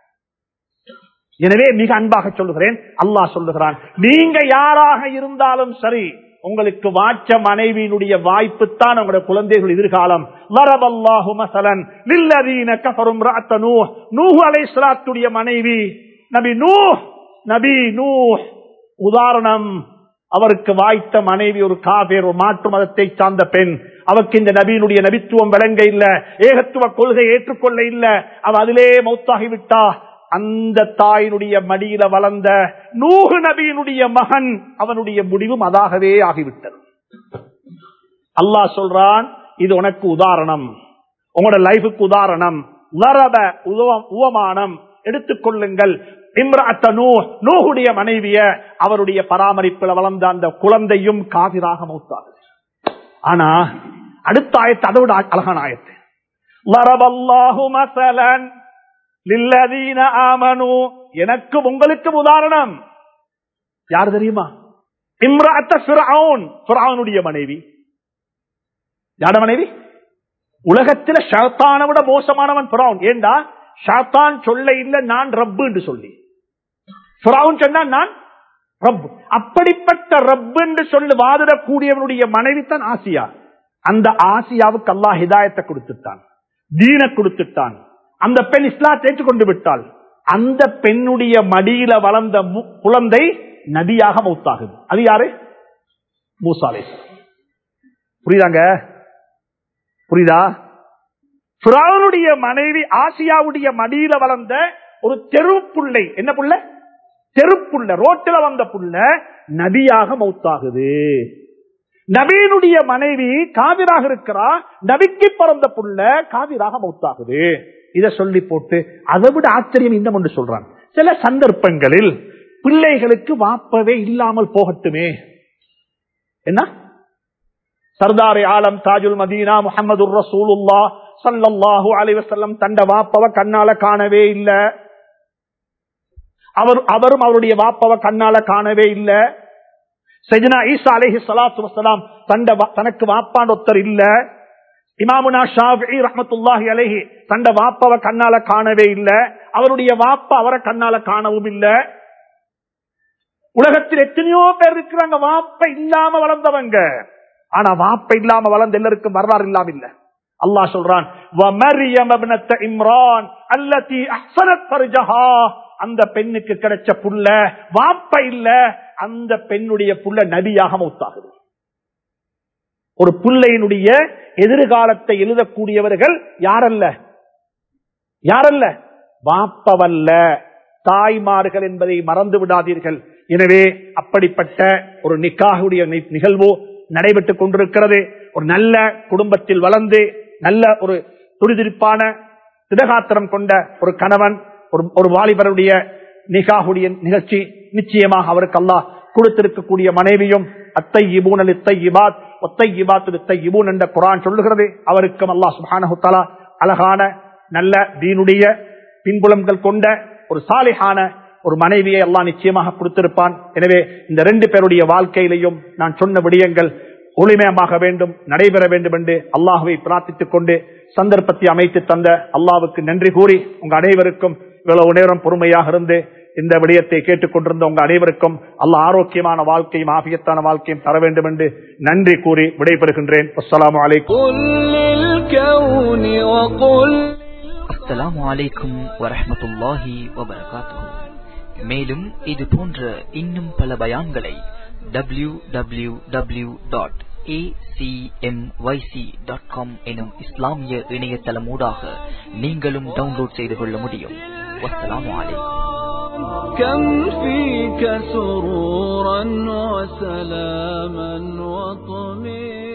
எனவே மிக அன்பாக சொல்லுகிறேன், அல்லாஹ் சொல்லுகிறான், நீங்க யாராக இருந்தாலும் சரி, உங்களுக்கு வாச்ச மனைவியினுடைய வாய்ப்பு தான் உங்களுடைய குழந்தைகள் எதிர்காலம். லரபல்லாஹு மஸலன் லில்லதீன கஃபரு இம்ரஅத்த நூஹ். நூஹ் அலைஹிஸ்ஸலாத்துடைய மனைவி நபி நூஹ். நபி நூஹ் உதாரணம். அவருக்கு வாய்த்த மனைவி ஒரு காபிர், ஒரு மாற்று மதத்தை சார்ந்த பெண். அவருக்கு இந்த நபியினுடைய நபித்துவம் விளங்க இல்ல, ஏகத்துவ கொள்கை ஏற்றுக்கொள்ள இல்ல, அவ அதிலே மௌத்தாகிவிட்டா. அந்த தாயினுடைய மடியில வளர்ந்த நூஹ் நபியினுடைய மகன், அவனுடைய முடிவும் அதாகவே ஆகிவிட்டது. அல்லாஹ் சொல்றான், இது உனக்கு உதாரணம், உங்களோட லைஃபுக்கு உதாரணம். லரப உவமானம் எடுத்துக்கொள்ளுங்கள். இம்ரஅத்த நூஹ், நூஹுடைய மனைவிய அவருடைய பராமரிப்பில் வளர்ந்த அந்த குழந்தையும் காபிராக மௌத்தாது. ஆனா அடுத்த ஆயத்து அதோட அழகான ஆயத்து. லரபல்லாஹு மஸலன் லில்லதீன ஆமனு. எனக்கு உங்களுக்கு உதாரணம் யார் தெரியுமா? இம்ரஅத்த ஃபிர்அவுன், ஃபிர்அவுனுடைய மனைவி. யார மனைவி? உலகத்தில் ஷைத்தானை விட மோசமானவன் ஃபிர்அவுன். ஏண்டா ஷைத்தான் சொல்ல இல்ல நான் ரப்பு என்று சொல்லி, ஃபிர்அவுன் சொன்னா நான் ரப்பு. அப்படிப்பட்ட ரப்பு என்று சொல்லி வாதிடக்கூடியவனுடைய மனைவி தான் ஆசியா. அந்த ஆசியாவுக்கு அல்லாஹ் ஹிதாயத்தை கொடுத்துட்டான், தீன கொடுத்துட்டான். அந்த பெண் இஸ்லாத்தை ஏற்றுக்கொண்டு விட்டாள். அந்த பெண்ணுடைய மடியில வளர்ந்த குழந்தை நபியாக மௌத்தாகுது. அது யாரு? மூசா அலைஹிஸ்ஸலாம். புரியுதாங்க? புரியுதா? ஃபிரௌனுடைய மனைவி ஆசியாவுடைய மடியில வளர்ந்த ஒரு தெருப்புள்ளை, என்ன புள்ள? தெருப்புள்ள, ரோட்டில் வந்த புள்ள நபியாக மௌத்தாகுது. நபியினுடைய மனைவி காவிராக இருக்கிறா, நபிக்கு பிறந்த புள்ள காவிராக மௌத்தாகுது. இதை சொல்லி போட்டு அதை விட ஆச்சரியம் இன்னும் ஒன்று சொல்றான். சில சந்தர்ப்பங்களில் பிள்ளைகளுக்கு வாப்பவே இல்லாமல் போகட்டுமே. என்ன? சர்தாரே ஆலம் தாஜுல் மதீனா முஹம்மது ரசூலுல்லாஹ் ஸல்லல்லாஹு அலைஹி வஸல்லம் தண்ட வாப்பவ கண்ணால காணவே இல்ல. அவர் அவரும் அவருடைய வாப்பவ கண்ணால காணவே இல்ல. சையதுனா ஈசா அலைஹி ஸலாத்து வஸலாம் தண்ட தனக்கு வாப்பான் ஒருத்தர் இல்ல. இமாமுனா ஷாஃபிஈ ரஹ்மத்துல்லாஹி அலைஹி தந்த வாப்பவ கண்ணால காணவே இல்ல, அவருடைய வாப்பா அவரை கண்ணால காணவும் இல்ல. உலகத்தில் எத்தனையோ பேர் இருக்கிறாங்க வாப்ப இல்லாம வளர்ந்தவங்க. ஆனா வாப்ப இல்லாம வளர்ந்த எல்லாருக்கும் வரலாறு இல்லாம இல்ல. அல்லாஹ் சொல்றான், வமரியம் இப்னத் இம்ரான் அல்லதி அஹ்ஸனத் ஃபர்ஜஹா, அந்த பெண்ணுக்கு கிடைச்ச புள்ள வாப்ப இல்ல, அந்த பெண்ணுடைய புள்ள நபியாக மௌத்தாகுது. ஒரு புள்ளையினுடைய எதிர்காலத்தை எழுதக்கூடியவர்கள் யாரல்ல யாரல்ல வாப்பவல்ல, தாய்மார்கள் என்பதை மறந்து விடாதீர்கள். எனவே அப்படிப்பட்ட ஒரு நிக்காஹுடைய நிகழ்வு நடைபெற்றுக் கொண்டிருக்கிறது. ஒரு நல்ல குடும்பத்தில் வளர்ந்து நல்ல ஒரு துரிதிருப்பான திடகாத்திரம் கொண்ட ஒரு கணவன் ஒரு வாலிபருடைய நிகாஹுடைய நிகழ்ச்சி நிச்சயமாக அவருக்கு அல்லாஹ் கொடுத்திருக்கக்கூடிய மனைவியும் அத்தையிபூன் லித்தையிபாத் ஒத்தையிபாத் லித்தையிபூன் என்ற குர்ஆன் சொல்லுகிறது. அவருக்கும் அல்லாஹ் சுப்ஹானஹு வ தஆலா அழகான நல்ல தீனுடைய பின்புலங்கள் கொண்ட ஒரு சாலிஹான ஒரு மனைவியை அல்லாஹ் நிச்சயமாக கொடுத்திருப்பான். எனவே இந்த ரெண்டு பேருடைய வாழ்க்கையிலையும் நான் சொன்ன விடயங்கள் ஒளிமயமாக வேண்டும், நடைபெற வேண்டும் என்று அல்லாஹ்வை பிரார்த்தித்துக் கொண்டு சந்தர்ப்பத்தை அமைத்து தந்த அல்லாஹ்வுக்கு நன்றி கூறி உங்க அனைவருக்கும் இவ்வளவு நேரம் பொறுமையாக இருந்து இந்த விடயத்தை கேட்டுக் கொண்டிருந்த உங்க அனைவருக்கும் அல்லாஹ் ஆரோக்கியமான வாழ்க்கையும் ஆபியத்தான வாழ்க்கையும் தர வேண்டும் என்று நன்றி கூறி விடைபெறுகின்றேன். அஸ்ஸலாமு அலைக்கும். அஸ்ஸலாமு அலைக்கும் வரஹ்மத்துல்லாஹி வபரகாத்துஹு. மேலும் இது போன்ற இன்னும் பல பயான்களை W W W dot A C M Y C dot com எனும் இஸ்லாமிய இணையதளம் ஊடாக நீங்களும் டவுன்லோட் செய்து கொள்ள முடியும். வஸ்ஸலாமு அலைக்கும். كم فيك سرورا وسلاما وطمئنا